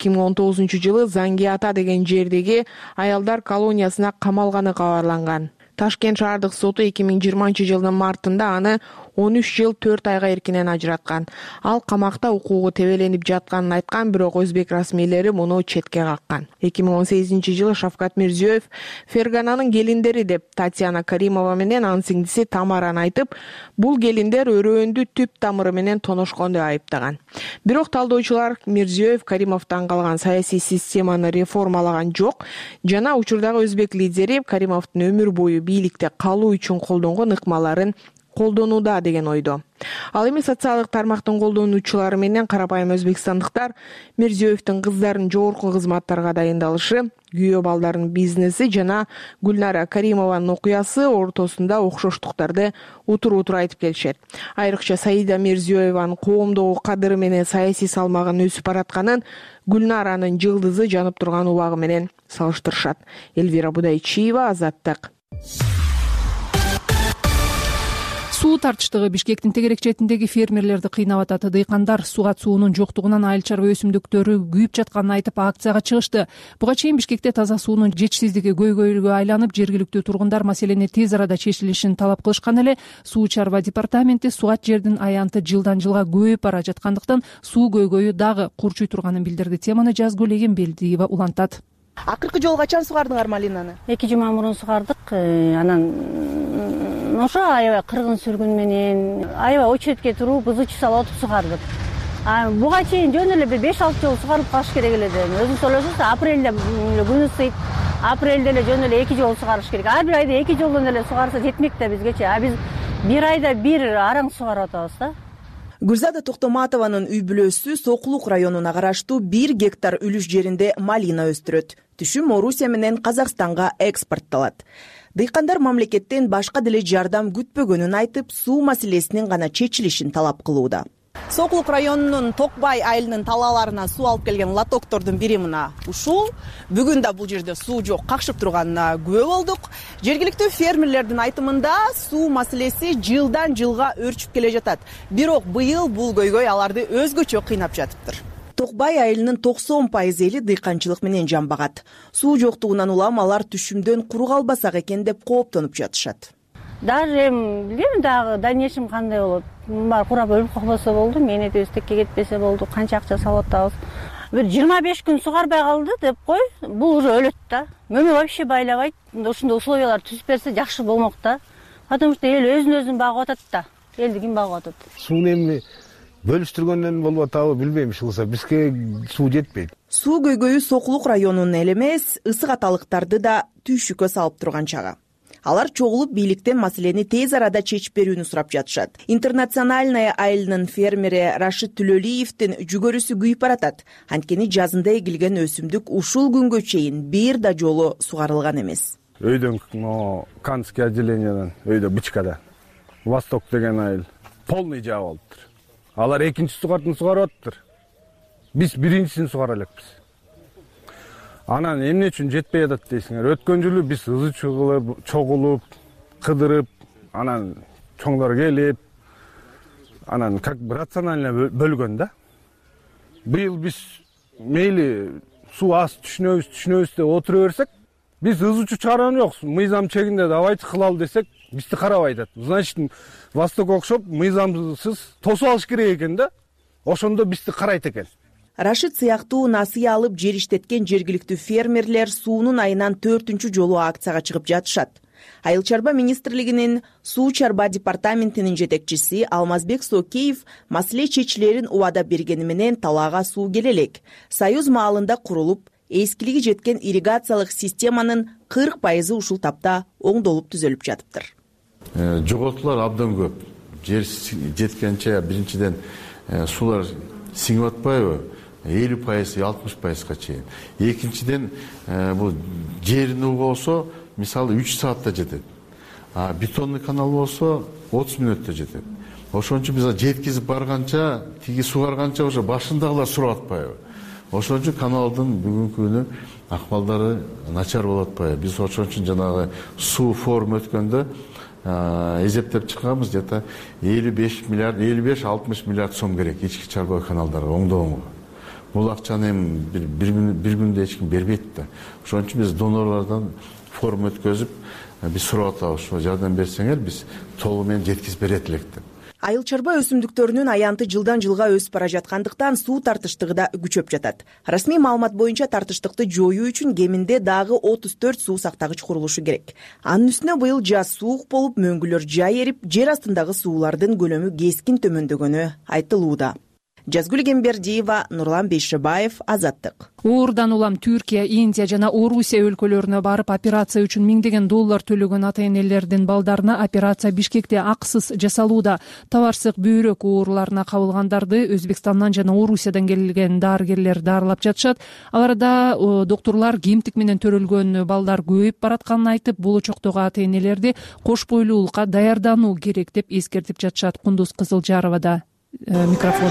2019 жылы Зангиата деген жердеги аялдар колониясына камалганы кабарланган. Ташкент шаардык соту 2020 жылдын мартында аны 13 жыл 4 айга эркинен ажыраткан. Ал камакта укугу тебеленип жатканын айткан, бирок өзбек расмийлери муну четке каккан. 2018 жылы Шавкат Мирзиёев Фергананын келиндери деп Татьяна Каримова менен анын сиңдиси Тамараны айтып, бул келиндер өрөөндү түп тамыры менен тоношкон деп айыптаган. Бирок талдоочулар Мирзиёев Каримовдон калган саясий системаны реформалаган жок жана учурдагы өзбек лидери Каримовдун өмүр бою бийликте калуу үчүн колдонгон ыкмаларын колдонууда деген ойдо. Ал эми социалдык тармактын колдонуучулары менен карапайым өзбекстандыктар Мирзиёевдин кыздарын жогорку кызматтарга дайындалышы, күйөө балдардын бизнеси жана Гүлнара Каримованын окуясы ортосунда окшоштуктарды утур-утур айтып келишет. Айрыкча Саида Мирзиёеванын коомдогу кадыры менен саясий салмагын өсүп баратканын Гүлнаранын жылдызы жанып турган убагы менен салыштырышат. Элвира Будайчиева, Азаттык. Суу тартыштыгы Бишкектин тегерек четиндеги фермерлерди кыйнап атат. Дыйкандар сугат суунун жоктугунан айыл чарба өсүмдүктөрү күйүп жатканын айтып акцияга чыгышты. Буга чейин Бишкекте таза суунун жетишсиздиги көйгөйгө айланып, жергиликтүү тургундар маселени тез арада чечилишин талап кылышкан эле Суу чарба департаменти сугат жердин аянты жылдан жылга көбөйүп бара жаткандыктан суу көйгөйү дагы курчуй турганын билдирди. Теманы Жазгүл Эгембелдиева улантат. Акыркы жолу качан сугардыңар малинаны? 2 жума мурун сугардык. Анан ошо аябай кыргын сүргүн менен, аябай очередке туруп, бузучу салып отуруп сугардык. Буга чейин жөн эле бир 5-6 жолу сугарылып калыш керек эле. Өзүңүз ойлосоңуз, апрелде күн ысыйт, апрелде эле жөн эле 2 жолу сугарыш керек. Ар бир айда 2 жолдон эле сугарса жетмек да бизгечи. А биз бир айда бир араң сугарып атабыз да. Гүлзада Токтоматованын үй бүлөсү Сокулук районуна караштуу 1 гектар үлүш жеринде малина өстүрөт. Түшүм Орусия менен Казакстанга экспортталат. Дыйкандар мамлекеттен башка деле жардам күтпөгөнүн айтып, суу маселесинин гана чечилишин талап кылууда. Сокулук районунун Токбай айылынын талааларына суу алып келген лотоктордун бири мына ушул. Бүгүн да бул жерде суу жок, какшып турганына күбө болдук. Жергиликтүү фермерлердин айтымында суу маселеси жылдан жылга өрчүп келе жатат. Бирок быйыл бул көйгөй аларды өзгөчө кыйнап жатыптыр. Токбай айылынын 90% эли дыйканчылык менен жамбагат. Суу жоктугунан улам алар түшүмдөн куру калбасак экен деп кооптонуп жатышат. Даже билбейм дагы дальнейшем кандай болот. Бар курап өлүп калбаса болду, мени текке кетпесе болду, канча акча салып атабыз. бир 25 күн сугарбай калды деп кой, бул уже өлөт да. Мөмө вообще байлабайт. Ушундай условиялар түзүп берсе жакшы болмок да. Потому что эл өзүн багып атат да. Элди ким багып атат? Сууну эми бөлүштүргөндөн болуп атабы билбейм, ушулса бизге суу жетпейт. Суу көйгөйү Сокулук районунун эле эмес, ысык аталыктарды да түйшүккө салып турган чагы. Алар чогулуп бийликтен маселени тез арада чечип берүүнү сурап жатышат. Интернациональная айылынын фермери Рашид Түлөлиевдин жүгөрүсү күйүп баратат. Анткени жазында эгилген өсүмдүк ушул күнгө чейин бир да жолу сугарылган эмес. Өйдөн Канский отделениядан, өйдө Бычкада, Восток деген айыл полный жаап алыптыр. Алар экинчи сугартын сугарып атыптыр. Биз биринчисин сугара элекпиз. Анан эмне үчүн жетпей атат дейсиңер? Өткөн жылы биз ызы чогулуп, кыдырып, анан чоңдор келип, анан как бы рационально бөлгөн да. Быйыл биз мейли суу аз түшүнөбүз деп отура берсек, биз ызы чыгарган жокпуз. Мыйзам чегинде давайте кылалы десек, бизди карабай атат. Значит, Восток окшоп мыйзамсыз тосуп алыш керек экен да. Ошондо бизди карайт экен. Рашид сыяктуу насыя алып жер иштеткен жергиликтүү фермерлер суунун айынан 4-чү жолу акцияга чыгып жатышат. Айыл чарба министрлигинин суу чарба департаментинин жетекчиси Алмазбек Сокеев маселе чечилерин убада бергени менен талаага суу келе элек. Союз маалында курулуп, эскилиги жеткен ирригациялык системанын 40% ушул тапта оңдолуп түзөлүп жатыптыр. Жоготуулар абдан көп. Жер жеткенче биринчиден суулар сиңип атпайбы? 50%, 60%га чейин. Экинчиден, бул жерин болсо, мисалы 3 саатта жетет. А бетонный канал болсо 30 мүнөттө жетет. Ошон үчүн биз жеткизип барганча, тиги сугарганча уже башындагылар сурап атпайбы? Ошон үчүн каналдын бүгүнкү күнү акмалдары начар болуп атпайбы? Биз ошон үчүн жанагы суу форум өткөндө эзептеп чыкканбыз, где-то 55-60 миллиард сом керек ички чарба каналдарды оңдоого. Бул акчаны эми бир күндө эч ким бербейт да. Ошон үчүн биз донорлордон форум өткөзүп, биз сурап атабыз, ошо жардам берсеңер, биз толугу менен жеткизип берет элек деп. Айыл чарба өсүмдүктөрүнүн аянты жылдан жылга өсүп бара жаткандыктан суу тартыштыгы да күчөп жатат. Расмий маалымат боюнча тартыштыкты жоюу үчүн кеминде дагы 34 суу сактагыч курулушу керек. Анын үстүнө быйыл жаз суук болуп, мөңгүлөр жай эрип, жер астындагы суулардын көлөмү кескин төмөндөгөнү айтылууда. Жазгүл Гембердиева, Нурлан Бейшебаев, Азаттык. Уурдан улам Түркия, Индия жана Орусия өлкөлөрүнө барып операция үчүн $1000 төлөгөн ата-энелердин балдарына операция Бишкекте акысыз жасалууда. Табарсык бөйрөк ооруларына кабылгандарды Өзбекстандан жана Орусиядан келген дарыгерлер дарылап жатышат. Аларда доктурлар кемтик менен төрөлгөн балдар көбөйүп баратканын айтып, болочоктогу ата-энелерди кош бойлуулукка даярдануу керек деп эскертип жатышат. Кундуз Кызылжаровада микрофон.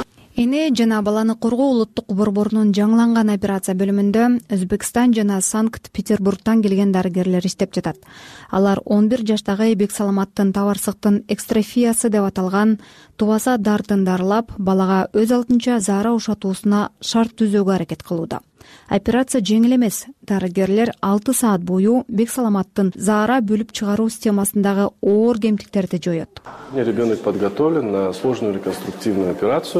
Эне жана баланы коргоо улуттук борборунун жаңыланган операция бөлүмүндө Өзбекстан жана Санкт-Петербургдан келген дарыгерлер иштеп жатат. Алар 11 жаштагы Бек Саламаттын табарсыктын экстрофиясы деп аталган тубаса дартын дарылап, балага өз алдынча заара ушатуусуна шарт түзүүгө аракет кылууда. Операция жеңил эмес. Дарыгерлер 6 саат бою Бек Саламаттын заара бөлүп чыгаруу системасындагы оор кемтиктерди жоет. Ребенок подготовлен на сложную реконструктивную операцию.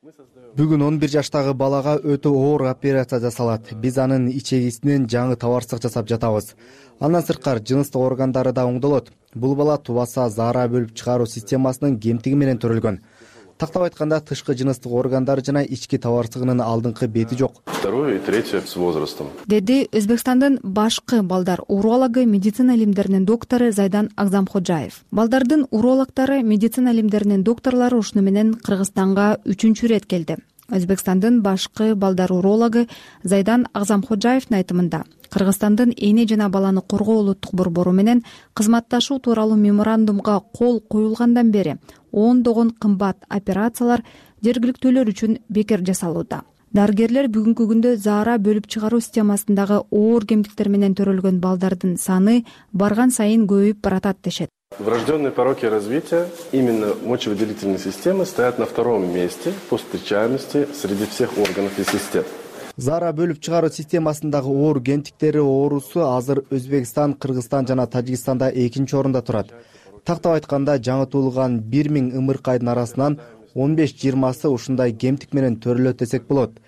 Бүгүн 11 жаштагы балага өтө оор операция жасалат. Биз анын ичегисинен жаңы табарсык жасап жатабыз. Андан сырткары жыныстык органдары да оңдолот. Бул бала тубаса заара бөлүп чыгаруу системасынын кемтиги менен төрөлгөн. Тактап айтканда, тышкы жыныстык органдары жана ички табарсыгынын алдыңкы бети жок. Второе и третье с возрастом. Деди Өзбекстандын башкы балдар урологу, медицина илимдеринин доктору Зайдан Агзамходжаев. Балдардын урологдору, медицина илимдеринин докторлору ушуну менен Кыргызстанга 3-чү ирет келди. Өзбекстандын башкы балдар урологу Зайдан Агзамходжаевдин айтымында, Кыргызстандын эне жана баланы коргоо улуттук борбору менен кызматташуу тууралуу меморандумга кол коюлгандан бери ондогон кымбат операциялар жергиликтүүлөр үчүн бекер жасалууда. Дарыгерлер бүгүнкү күндө заара бөлүп чыгаруу системасындагы оор кемтиктер менен төрөлгөн балдардын саны барган сайын көбөйүп баратат дешет. Врожденные пороки развития именно мочевыделительной системы стоят на втором месте по встречаемости среди всех органов и систем. Заара бөлүп чыгаруу системасындагы оор кемтиктери оорусу азыр Өзбекстан, Кыргызстан жана Тажикстанда 2-нчи орунда турат. Тактап айтканда, жаңы туулган 1000 ымыркайдын арасынан 15-20сы ушундай кемтик менен төрөлөт десек болот.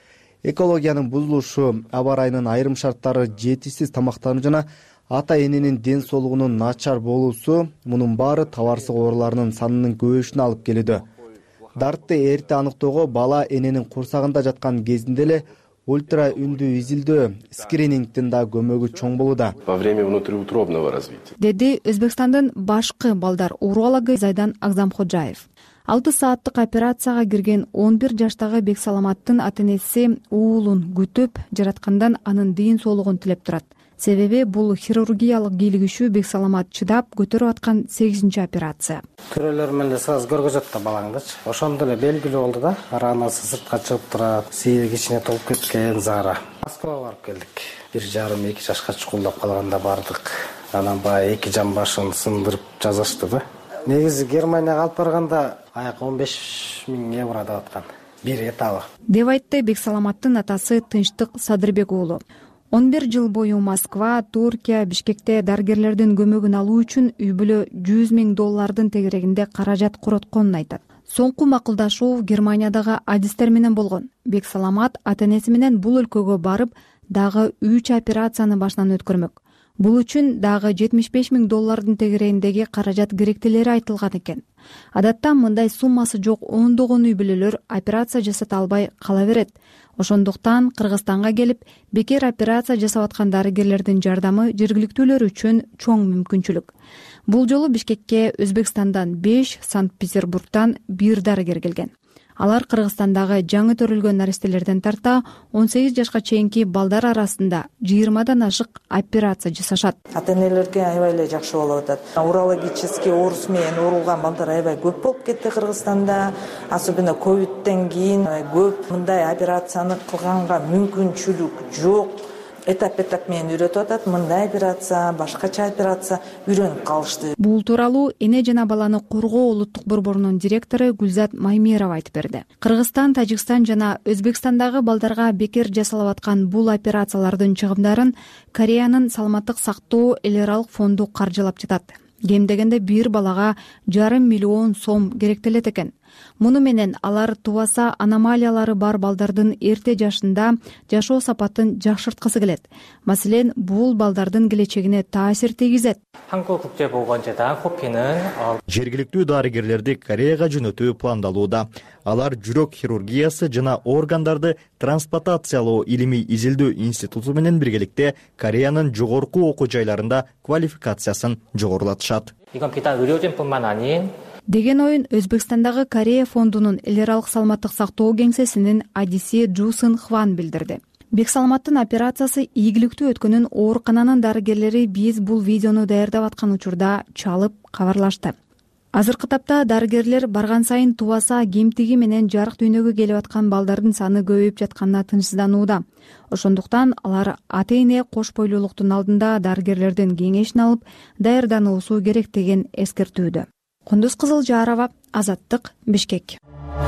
экологиянын бузулушу, аба ырайынын айрым шарттары, жетишсиз тамактануу жана ата эненин ден соолугунун начар болуусу мунун баары табарсыз ооруларынын санынын көбөйүшүнө алып келүүдө. Дартты эрте аныктоого бала эненин курсагында жаткан кезинде эле ультра үндүү изилдөө скринингдин да көмөгү чоң болууда. Во время внутриутробного развития. Деди Өзбекстандын башкы балдар урологу Зайдан Агзамходжаев. 6 сааттык операцияга кирген 11 жаштагы Бексаламаттын ата-энеси уулун күтүп, жараткандан анын ден соолугун тилеп турат. Себеби бул хирургиялык кийлигишүү Бексаламат чыдап көтөрүп аткан 8-чи операция. Көрөлөр менен сразу көргөзөт да балаңдычы. Ошондо эле белгилүү болду да, ранасы сыртка чыгып турат, сейрек ичине толуп кеткен зара. Москвага барып келдик. 1,5-2 жашка чукулдап калганда бардык. Анан баягы 2 жамбашын сындырып жазышты да. Негизи Германияга алып барганда аяк 15 000 евро деп аткан. Бир этабы. Деп айтты Бексаламаттын атасы Тынчтык Садырбек уулу. 11 жыл бою Москва, Туркия, Бишкекте дарыгерлердин көмөгүн алуу үчүн үй бүлө $100,000 тегерегинде каражат коротконун айтат. Соңку макулдашуу Германиядагы адистер менен болгон. Бексаламат ата-энеси менен бул өлкөгө барып, дагы 3 операцияны башынан өткөрмөк. Бул үчүн дагы $75,000 тегерегиндеги каражат керектелери айтылган экен. Адатта мындай суммасы жок ондогон үй бүлөлөр операция жасата албай кала берет. Ошондуктан Кыргызстанга келип, бекер операция жасап аткан дарыгерлердин жардамы жергиликтүүлөр үчүн чоң мүмкүнчүлүк. Бул жолу Бишкекке Өзбекстандан 5, Санкт-Петербургдан 1 дарыгер келген. Алар Кыргызстандагы жаңы төрүлгөн наристелерден тарта 18 жашка чейинки балдар арасында 20дан ашык операция жасашат. Ата-энелерге аябай эле жакшы болуп атат. Урологический оорус менен оорулган балдар аябай көп болуп кетти Кыргызстанда. Особенно ковидтен кийин көп мындай операцияны кылганга мүмкүнчүлүк жок. Этап менен үйрөтүп атат. Мындай операция, башкача операция үйрөнүп калышты. Бул тууралуу Эне жана баланы коргоо улуттук борборунун директору Гүлзат Маймерова айтып берди. Кыргызстан, Тажикстан жана Өзбекстандагы балдарга бекер жасалып аткан бул операциялардын чыгымдарын Кореянын саламаттык сактоо эл аралык фонду каржылап жатат. Кем дегенде 1 балага $500 миллион сом керектелет экен. Муну менен алар тубаса аномалиялары бар балдардын эрте жашында жашоо сапатын жакшырткысы келет. Маселен, бул балдардын келечегине таасир тийгизет. Жергиликтүү дарыгерлерди Кореяга жөнөтүү пландалууда. Алар жүрөк хирургиясы жана органдарды трансплантациялоо илимий изилдөө институту менен биргеликте Кореянын жогорку окуу жайларында квалификациясын жогорулатышат. Деген оюн Өзбекстандагы Корея фондунун эл аралык саламаттык сактоо кеңсесинин адиси Жусын Хван билдирди. Бексаламаттын операциясы ийгиликтүү өткөнүн оорукананын дарыгерлери биз бул видеону даярдап аткан учурда чалып кабарлашты. Азыркы тапта дарыгерлер барган сайын тубаса кемтиги менен жарык дүйнөгө келип аткан балдардын саны көбөйүп жатканына тынчсызданууда. Ошондуктан алар ата-эне кош бойлуулуктун алдында дарыгерлердин кеңешин алып даярдануусу керек деген эскертүүдө. Кундуз Кызылжарова, Азаттык, Бишкек.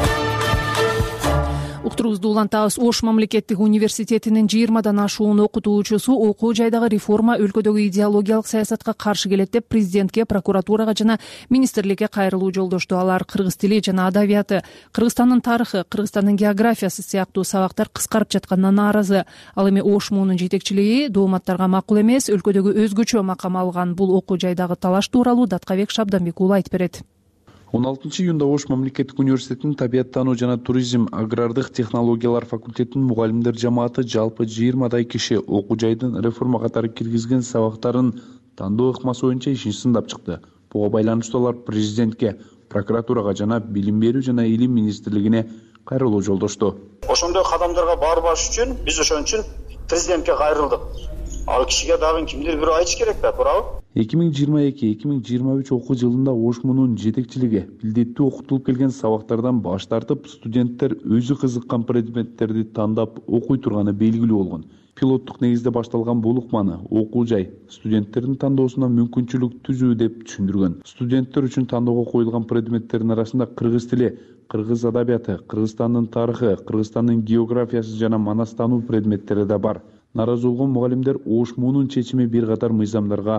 Уктуруубузду улантабыз. Ош мамлекеттик университетинин 20дан ашуун окутуучусу окуу жайдагы реформа өлкөдөгү идеологиялык саясатка каршы келет деп президентке, прокуратурага жана министрликке кайрылуу жолдошту. Алар кыргыз тили жана адабияты, Кыргызстандын тарыхы, Кыргызстандын географиясы сыяктуу сабактар кыскарып жатканына нааразы. Ал эми Ош муунун жетекчилиги дооматтарга макул эмес, өлкөдөгү өзгөчө макам алган бул окуу жайдагы талаш тууралуу Даткабек Шабданбек уулу айтып берет. 16 июнда Ош мамлекеттик университетинин табиаттануу жана туризм агрардык технологиялар факультетинин мугалимдер жамааты жалпы 20дай киши окуу жайдын реформа катары киргизген сабактарын тандоо ыкмасы боюнча ишин сындап чыкты. Буга байланыштуу алар президентке, прокуратурага жана билим берүү жана илим министрлигине кайрылуу жолдошту. Ошондой кадамдарга барбаш үчүн биз ошон үчүн президентке кайрылдык. Ал кишиге дагы кимдир бирөө айтыш керек да, туурабы? 2022-2023 окуу жылында Ош муунун жетекчилиги билдеттүү окутулуп келген сабактардан баш тартып, студенттер өзү кызыккан предметтерди тандап окуй турганы белгилүү болгон. Пилоттук негизде башталган бул ыкманы окуу жай студенттердин тандоосуна мүмкүнчүлүк түзүү деп түшүндүргөн. Студенттер үчүн тандоого коюлган предметтердин арасында кыргыз тили, кыргыз адабияты, Кыргызстандын тарыхы, Кыргызстандын географиясы жана манастануу предметтери да бар. Наразы болгон мугалимдер Ош муунун чечими бир катар мыйзамдарга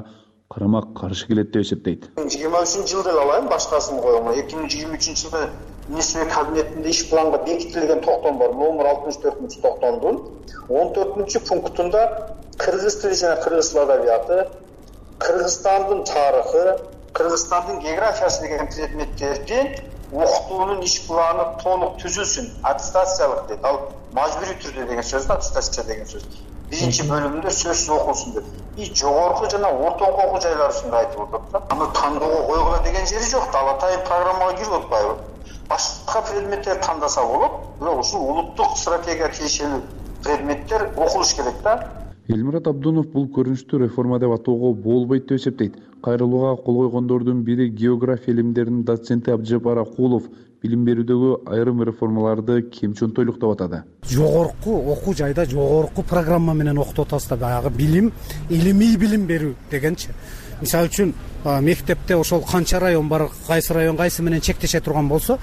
карама каршы келет деп эсептейт. 23-жылды алайын, башкасын коюм. 2023-жылда Министрлер кабинетинде иш планга бекитилген токтом бар. Номер 64-токтомдун 14-пунктунда кыргыз тили жана кыргыз тил адабияты, Кыргызстандын тарыхы, Кыргызстандын географиясы деген предметтерди окутуунун иш планы толук түзүлсүн, аттестациялык дейт. Ал мажбурий түрдө деген сөз да, аттестация деген сөз. Биринчи бөлүмүндө сөзсүз окулсун деп. Жогорку жана ортоңку окуу жайлар үчүн айтып атат. Аны тандоого койгула деген жери жок. Ал атайын программага кирип атпайбы? Башка предметтер тандаса болот. Ушул улуттук стратегия тиешелүү предметтер окулуш керек да. Элмират Абдунов бул көрүнүштү реформа деп атоого болбойт деп эсептейт. Кайрылууга кол койгондордун бири география илимдеринин доценти Абжапар Акулов билим берүүдөгү айрым реформаларды кемчөнтөйлүк деп атады. Жогорку окуу жайда жогорку программа менен окутуп атабыз да, баягы билим, илимий билим берүү дегенчи. Мисалы үчүн мектепте ошол канча район бар, район кайсы менен чектеше турган болсо,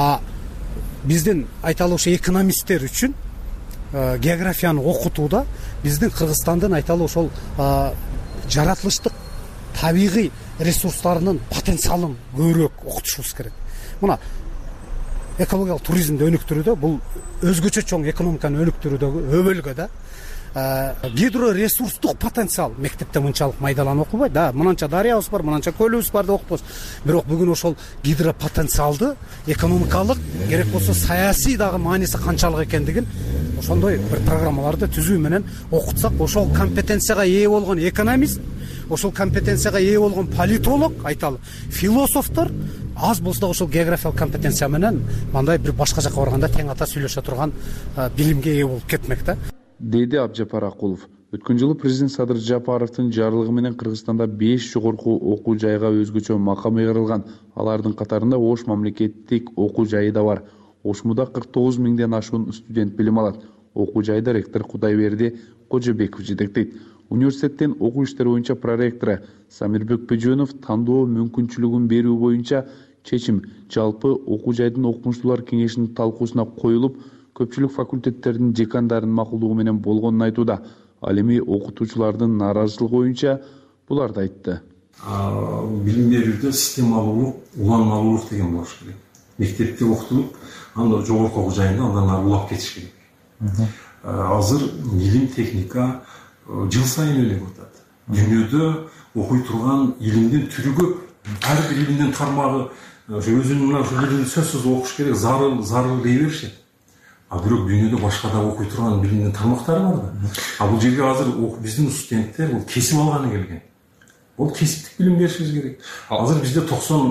биздин айталы ошо экономисттер үчүн географияны окутууда биздин Кыргызстандын айталы ошол жаратылыштык табигый ресурстарынын потенциалын көбүрөөк окутушубуз керек. Мына экологиялык туризмди өнүктүрүүдө бул өзгөчө чоң экономиканы өнүктүрүүдөгү өбөлгө да гидроресурстук потенциал мектепте мынчалык майдаланып окулбайт. Да, мынанча дарыябыз бар, мынанча көлүбүз бар деп окутабыз. Бирок бүгүн ошол гидропотенциалды экономикалык, керек болсо саясий дагы мааниси канчалык экендигин ошондой бир программаларды түзүү менен окутсак, ошол компетенцияга ээ болгон экономист, ошол компетенцияга ээ болгон политолог, айталы философтор аз болсо да ошол географиялык компетенция менен мындай бир башка жака барганда тең ата сүйлөшө турган билимге ээ болуп кетмек да, деди Абжапар Акулов. Өткөн жылы президент Садыр Жапаровдун жарлыгы менен Кыргызстанда 5 жогорку окуу жайга өзгөчө макам ыйгарылган. Алардын катарында Ош мамлекеттик окуу жайы да бар. Ошмуда 49 миңден ашуун студент билим алат. Окуу жайда ректор Кудайберди Кожобеков жетектейт. Университеттин окуу иштери боюнча проректору Самирбек Бөжөнов тандоо мүмкүнчүлүгүн берүү боюнча чечим жалпы окуу жайдын окумуштуулар кеңешинин талкуусуна коюлуп, көпчүлүк факультеттердин декандарынын макулдугу менен болгонун айтууда. Ал эми окутуучулардын нааразычылыгы боюнча буларды айтты. Билим берүүдө системалуулук, уланмалуулук деген болуш керек. Мектепте окутулуп, анда жогорку окуу жайында андан ары улап кетиш керек. Азыр илим, техника жыл сайын өлөп атат. Дүйнөдө окуй турган илимдин түрү көп. Ар бир илимдин тармагы өзүнүн мына ушул илимди сөзсүз окуш керек, зарыл дей беришет. Бирок дүйнөдө башка да окуй турган билимдин тармактары бар да. Бул жерге азыр биздин студенттер бул кесип алганы келген. Бул кесиптик билим беришибиз керек. Азыр бизде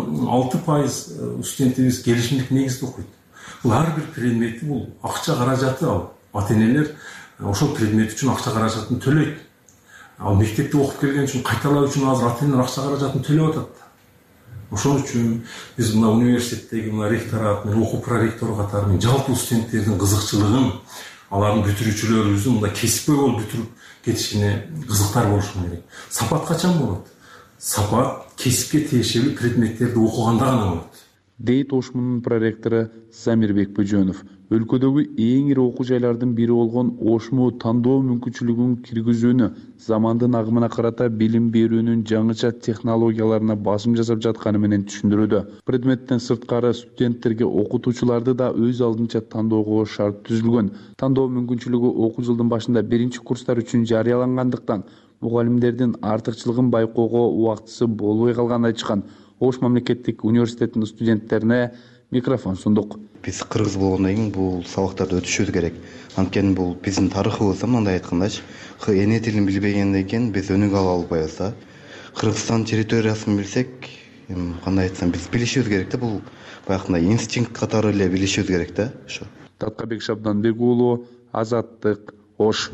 96% студентибиз келишимдик негизде окуйт. Бул ар бир предметти бул акча каражаты ал. Ата-энелер ошол предмет үчүн акча каражатын төлөйт. Ал мектепте окуп келген үчүн кайталоо үчүн азыр ата-энелер акча каражатын төлөп атат. Ошон үчүн биз мына университеттеги мына ректорат менен окуу проректору катары менен жалпы студенттердин кызыкчылыгын, алардын бүтүрүүчүлөрүбүздүн мындай кесипкөй болуп бүтүрүп кетишине кызыктар болушу керек. Сапат качан болот? Сапат кесипке тиешелүү предметтерди окуганда гана болот, дейт Ошмунун проректору Самирбек Бөжөнов. Өлкөдөгү эң ири окуу жайлардын бири болгон Ошму тандоо мүмкүнчүлүгүн киргизүүнү, замандын агымына карата билим берүүнүн жаңыча технологияларына басым жасап жатканы менен түшүндүрүүдө. Предметтен сырткары студенттерге окутуучуларды да өз алдынча тандоого шарт түзүлгөн. Тандоо мүмкүнчүлүгү окуу жылдын башында биринчи курстар үчүн жарыялангандыктан мугалимдердин артыкчылыгын байкоого убактысы болбой калганын айтышкан. Ош мамлекеттик университетинин студенттерине микрофон сундук. Биз кыргыз болгондон кийин бул сабактарды өтүшүбүз керек. Анткени бул биздин тарыхыбыз, мындай айткандачы, эне тилин билбегенден кийин биз өнүгө ала албайбыз да. Кыргызстан территориясын билсек, кандай айтсам, биз билишибиз керек да, бул баягындай инстинкт катары эле билишибиз керек да, ошо. Таткабек Шабданбек уулу, Азаттык, Ош.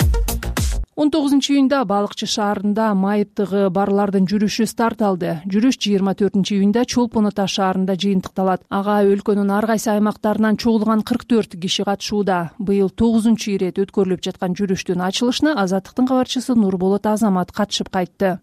19-июнда Балыкчы шаарында майыптыгы барлардын жүрүшү старт алды. Жүрүш 24-июнда Чолпон Ата шаарында жыйынтыкталат. Ага өлкөнүн ар кайсы аймактарынан чогулган 44 киши катышууда. Быйыл 9-ирет өткөрүлүп жаткан жүрүштүн ачылышына Азаттыктын кабарчысы Нурболот Азамат катышып кайтты.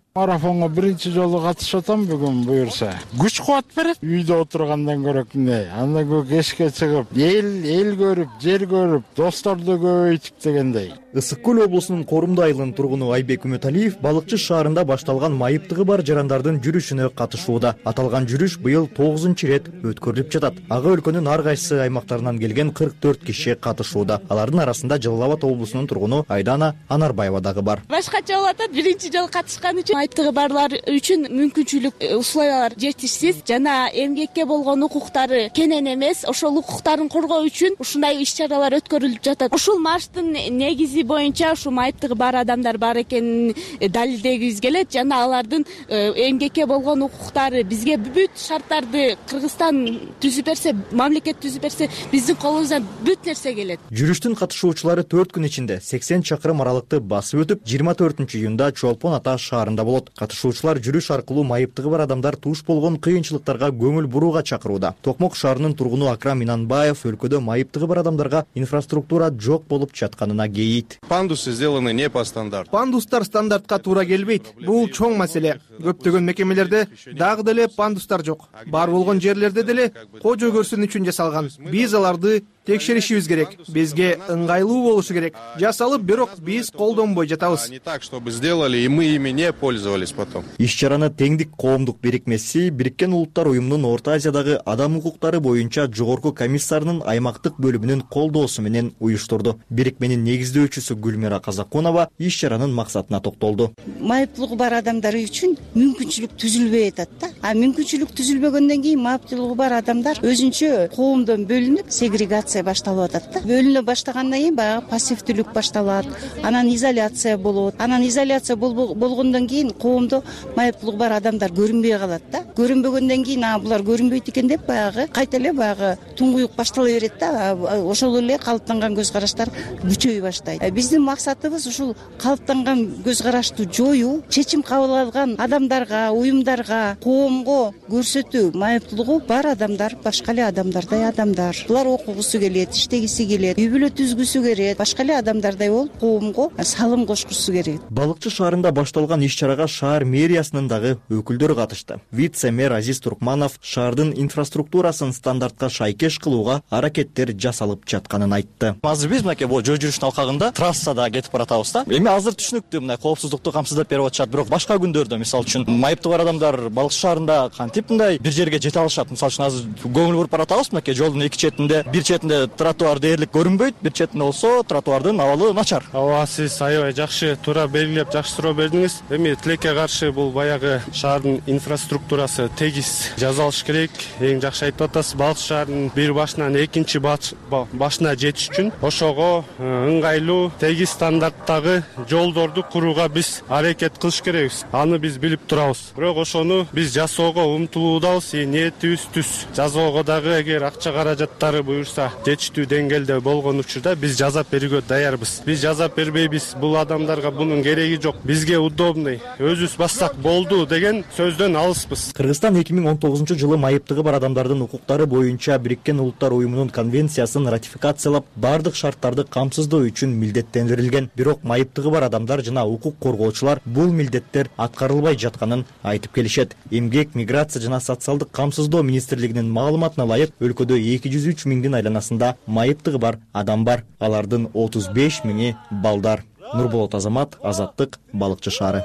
Марафонго биринчи жолу катышып атам бүгүн буюрса. Күч кубат берет. Үйдө отургандан көрө андан көк эшикке чыгып, эл көрүп, жер көрүп, досторду көбөйтүп дегендей. Ысык Көл облусунун Корумду айылынын тургуну Айбек Үмөталиев Балыкчы шаарында башталган майыптыгы бар жарандардын жүрүшүнө катышууда. Аталган жүрүш быйыл 9-чу ирет өткөрүлүп жатат. Ага өлкөнүн ар кайсы аймактарынан келген 44 киши катышууда. Алардын арасында Жалал Абад облусунун тургуну Айдана Анарбаева дагы бар. Башкача болуп атат, биринчи жолу катышкан үчүн майыптыгы барлар үчүн мүмкүнчүлүк условиялар жетишсиз жана эмгекке болгон укуктары кенен эмес. Ошол укуктарын коргоо үчүн ушундай иш-чаралар өткөрүлүп жатат. Ушул марштын негизи боюнча ушу майыптыгы бар адамдар бар экенин далилдегибиз келет жана алардын эмгекке болгон укуктары бизге бүт шарттарды Кыргызстан түзүп берсе, мамлекет түзүп берсе, биздин колубуздан бүт нерсе келет. Жүрүштүн катышуучулары 4 күн ичинде 80 чакырым аралыкты басып өтүп, 24-июнда Чолпон Ата шаарында болот. Катышуучулар жүрүш аркылуу майыптыгы бар адамдар туш болгон кыйынчылыктарга көңүл бурууга чакырууда. Токмок шаарынын тургуну Акрам Инанбаев өлкөдө майыптыгы бар адамдарга инфраструктура жок болуп жатканына кейийт. Пандусы сделаны не по стандарту. Пандустар стандартка туура келбейт. Бул чоң маселе. Көптөгөн мекемелерде дагы деле пандустар жок. Бар болгон жерлерде деле кожо көрсүн үчүн жасалган. Биз аларды текшеришибиз керек. Бизге ыңгайлуу болушу керек. Жасалып, бирок биз колдонбой жатабыз. Не так, чтобы сделали и мы ими не пользовались потом. Иш-чараны Теңдик коомдук бирикмеси Бириккен Улуттар уюмунун Орто Азиядагы адам укуктары боюнча жогорку комиссарынын аймактык бөлүмүнүн колдоосу менен уюштурду. Бирикменин негиздөөчүсү Гүлмира Казакунова иш-чаранын максатына токтолду. Майыптуулугу бар адамдар үчүн мүмкүнчүлүк түзүлбөй атат да. Мүмкүнчүлүк түзүлбөгөндөн кийин майыптуулугу бар адамдар өзүнчө коомдон бөлүнүп, сегрегация башталып атат да. Бөлүнө баштагандан кийин баягы пассивдүүлүк башталат, анан изоляция болот. Анан изоляция болгондон кийин коомдо майыптуулугу бар адамдар көрүнбөй калат да. Көрүнбөгөндөн кийин булар көрүнбөйт экен деп баягы кайта эле баягы туңгуюк баштала берет да. Ошол эле калыптанган көз караштар күчөй баштайт. Биздин максатыбыз ушул калыптанган көз карашты жоюу, чечим кабыл алган адамдарга, уюмдарга, коомго көрсөтүү. Майыптуулугу бар адамдар башка эле адамдардай адамдар. Булар окугусу келет, иштегиси келет, үй бүлө түзгүсү келет, башка эле адамдардай болуп коомго салым кошкусу керек. Балыкчы шаарында башталган иш-чарага шаар мэриясынын дагы өкүлдөрү катышты. Вице-мэр Азиз Туркманов шаардын инфраструктурасын стандартка шайкеш кылууга аракеттер жасалып жатканын айтты. Азыр биз мынакей бул жол жүрүштүн алкагында трассада кетип баратабыз да. Эми азыр түшүнүктүү мындай коопсуздукту камсыздап берип атышат, бирок башка күндөрдө мисалы үчүн майыптыгы бар адамдар Балыкчы шаарында кантип мындай бир жерге жете алышат? Мисалы үчүн азыр көңүл буруп баратабыз, мынакей жолдун эки четинде, бир четинде тротуар дээрлик көрүнбөйт, бир четинде болсо тротуардын абалы начар. Ооба, сиз аябай жакшы туура белгилеп, жакшы суроо бердиңиз. Эми тилекке каршы бул баягы шаардын инфраструктурасы тегиз жасалыш керек. Эң жакшы айтып атасыз, Балыкчы шаарынын бир башынан экинчи башына жетиш үчүн ошого ыңгайлуу, тегиз стандарттагы жолдорду курууга биз аракет кылыш керекбиз. Аны биз билип турабыз. Бирок ошону биз жасоого умтулуудабыз, ниетибиз түз. Жасоого дагы эгер акча каражаттары буюрса, жетиштүү деңгээлде болгон учурда биз жасап берүүгө даярбыз. Биз жасап бербейбиз. Бул адамдарга бунун кереги жок. Бизге удобный, өзүбүз бассак болду деген сөздөн алыспыз. Кыргызстан 2019-жылы майыптыгы бар адамдардын укуктары боюнча Бириккен Улуттар уюмунун конвенциясын ратификациялап, бардык шарттарды камсыздоо үчүн милдеттендирилген. Бирок майыптыгы бар адамдар жана укук коргоочулар бул милдеттер аткарылбай жатканын айтып келишет. Эмгек, миграция жана социалдык камсыздоо министрлигинин маалыматына ылайык, өлкөдө 203 миңдин айланасында майыптыгы бар адам бар. Алардын 35 миңи балдар. Нурболот Азамат, Азаттык, Балыкчы шаары.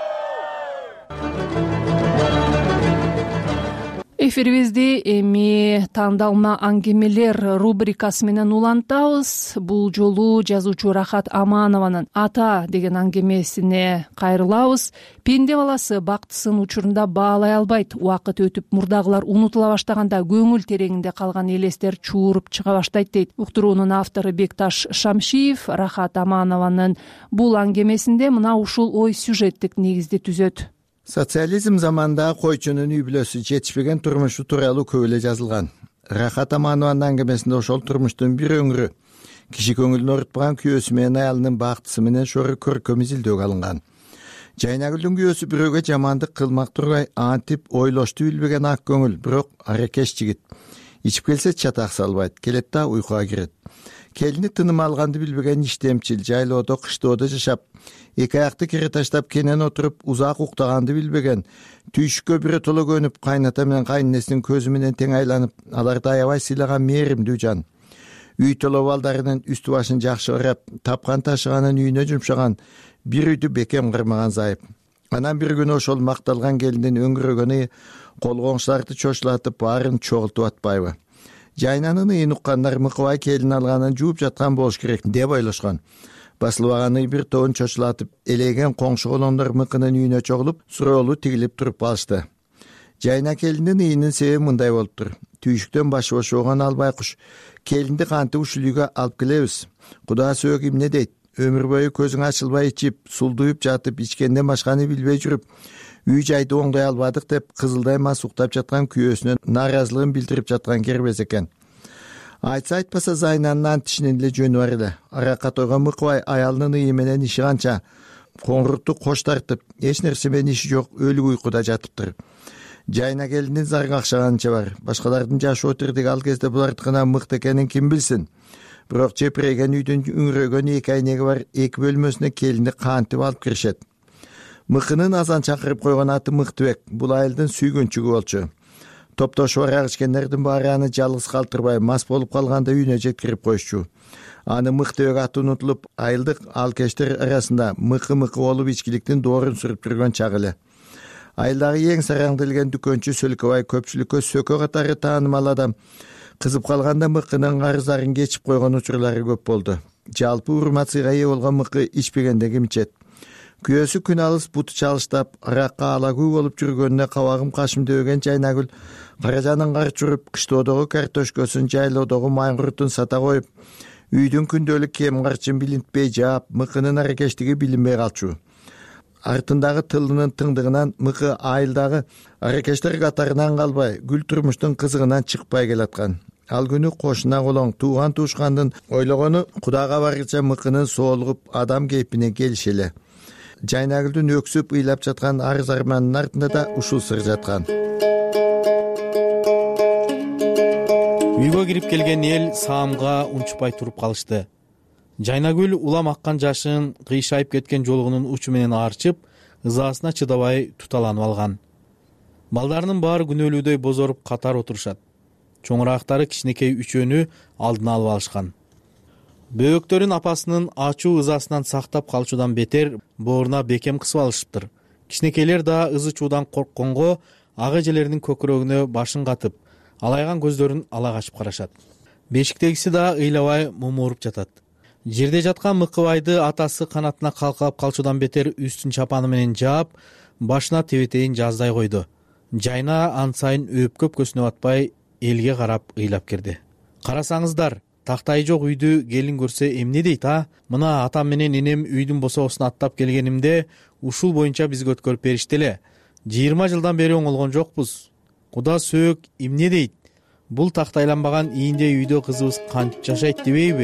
Эфирибизди эми тандалма аңгемелер рубрикасы менен улантабыз. Бул жолу жазуучу Рахат Аманованын Ата деген аңгемесине кайрылабыз. Пенде баласы бактысын учурунда баалай албайт. Убакыт өтүп мурдагылар унутула баштаганда көңүл тереңинде калган элестер чууруп чыга баштайт дейт. Уктуруунун автору Бекташ Шамшиев Рахат Аманованын бул аңгемесинде мына ушул ой сюжеттик негизди түзөт. Социализм заманында койчунун үй бүлөсү жетишпеген турмушу тууралуу көп эле жазылган. Рахат Аманованын аңгемесинде ошол турмуштун бир өңүрү, киши көңүлүн орутпаган күйөөсү менен аялынын бактысы менен шору көркөм изилдөөгө алынган. Жайнагүлдүн күйөөсү бирөөгө жамандык кылмак турбай антип ойлошту билбеген ак көңүл, бирок аракеш жигит. Ичип келсе чатак салбайт, келет да уйкуга кирет. келини тыным алганды билбеген иштемчил жайлоодо кыштоодо жашап, эки аякты кире таштап кенен отуруп узак уктаганды билбеген, түйшүккө биротоло көнүп, кайната менен кайненесинин көзү менен тең айланып, аларды аябай сыйлаган мээримдүү жан. Үй толо балдарынын үстү башын жакшы карап, тапкан ташыганын үйүнө жумшаган, бир үйдү бекем кырмаган зайып. Анан бир күнү ошол макталган келиндин өңгүрөгөнү колгоңчуларды чочулатып, баарын чогултуп атпайбы? Жайнанын ыйын уккандар Мыкыбай келин алганын жууп жаткан болуш керек деп ойлошкон. Басылбаган бир тобун чочулатып, элеген коңшу колондор Мыкынын үйүнө чогулуп, суроолу тигилип туруп калышты. Жайна келиндин ыйынын себеби мындай болуптур. Түйшүктөн башы бош болгон албай куш, келинди кантип ушул үйгө алып келебиз? Куда сөөгү эмне дейт? Өмүр бою көзүң ачылбай ичип, сулдуюп жатып, ичкенден башканы билбей жүрүп, үй жайды оңдой албадык деп кызылдай мас уктап жаткан күйөөсүнө нааразылыгын билдирип жаткан кербез экен. Айтса айтпаса Зайнанын антишинин эле жөнү бар эле. Аракка тойгон Мыкыбай аялынын ыйы менен иши канча коңурукту кош тартып, эч нерсе менен иши жок, өлүк уйкуда жатыптыр. Жайна келиндин зар какшаганча бар. Башкалардын жашоо тирдиги ал кезде булардыкынан мыкты экенин ким билсин? Бирок жепирейген үйдүн үңүрөгөн эки айнеги бар эки бөлмөсүнө келинди кантип алып киришет. Мыкынын азан чакырып койгон аты Мыктыбек. Бул айылдын сүйгүнчүгү болчу. Топтошу бар ичкендердин баары аны жалгыз калтырбай, мас болуп калганда үйүнө жеткирип коюшчу. Аны Мыктыбек аты унутулуп, айылдык алкештер арасында мыкы болуп ичкиликтин доорун сүрүп жүргөн чагы эле. Айылдагы эң сараңдылген дүкөнчү Сөлкөбай көпчүлүккө сөкө катары таанымал адам. Кызып калганда Мыкынын карыздарын кечип койгон учурлары көп болду. Жалпы урмат сыйга ээ болгон Мыкы ичпегенде ким ичет? Күйөөсү күн алыс буту чалыштап, аракка алагүй болуп жүргөнүнө кабагым кашым дебеген Жайнагүл Каражанын кар чуруп, кыштоодогу картошкөсүн, жайлоодогу майгуртун сата коюп, үйдүн күндөлүк кем карчын билинтпей жаап, Мыкынын аракештиги билинбей калчу. Артындагы тылынын тыңдыгынан Мыкы айылдагы аракештер катарынан калбай, гүл турмуштун кызыгынан чыкпай келаткан. Ал күнү кошуна колоң тууган туушкандын ойлогону Кудайга баргыча Мыкынын соолугуп адам кейпине келиши эле. Жайнагүлдүн өксүп ыйлап жаткан арыз арманынын артында да ушул сыр жаткан. Үйгө кирип келген эл саамга унчупай туруп калышты. Жайнагүл улам аккан жашын кыйшайып кеткен жолугунун учу менен аарчып, ызаасына чыдабай туталанып алган. Балдарынын баары күнөөлүүдөй бозоруп катар отурушат. Чоңураактары кичинекей үчөөнү алдына алып алышкан. Бөөктөрүн апасынын ачуу ызасынан сактап калчудан бетер бооруна бекем кысып алышыптыр. Кичинекейлер да ызы чуудан коркконго ак эжелеринин көкүрөгүнө башын катып, алайган көздөрүн ала качып карашат. Бешиктегиси да ыйлабай мумуруп жатат. Жерде жаткан Мыкыбайды атасы канатына калкалап калчудан бетер үстүн чапаны менен жаап, башына тебетейин жаздай койду. Жайна ан сайын өпкө көзүнө батпай элге карап ыйлап кирди. Карасаңыздар, тактай жок үйдү келин көрсө эмне дейт, а? Мына атам менен энем үйдүн босоосун аттап келгенимде ушул боюнча бизге өткөрүп беришти эле. 20 жылдан бери оңолгон жокпуз. Куда сөөк эмне дейт? Бул тактайланбаган ийинде үйдө кызыбыз кантип жашайт дебейби?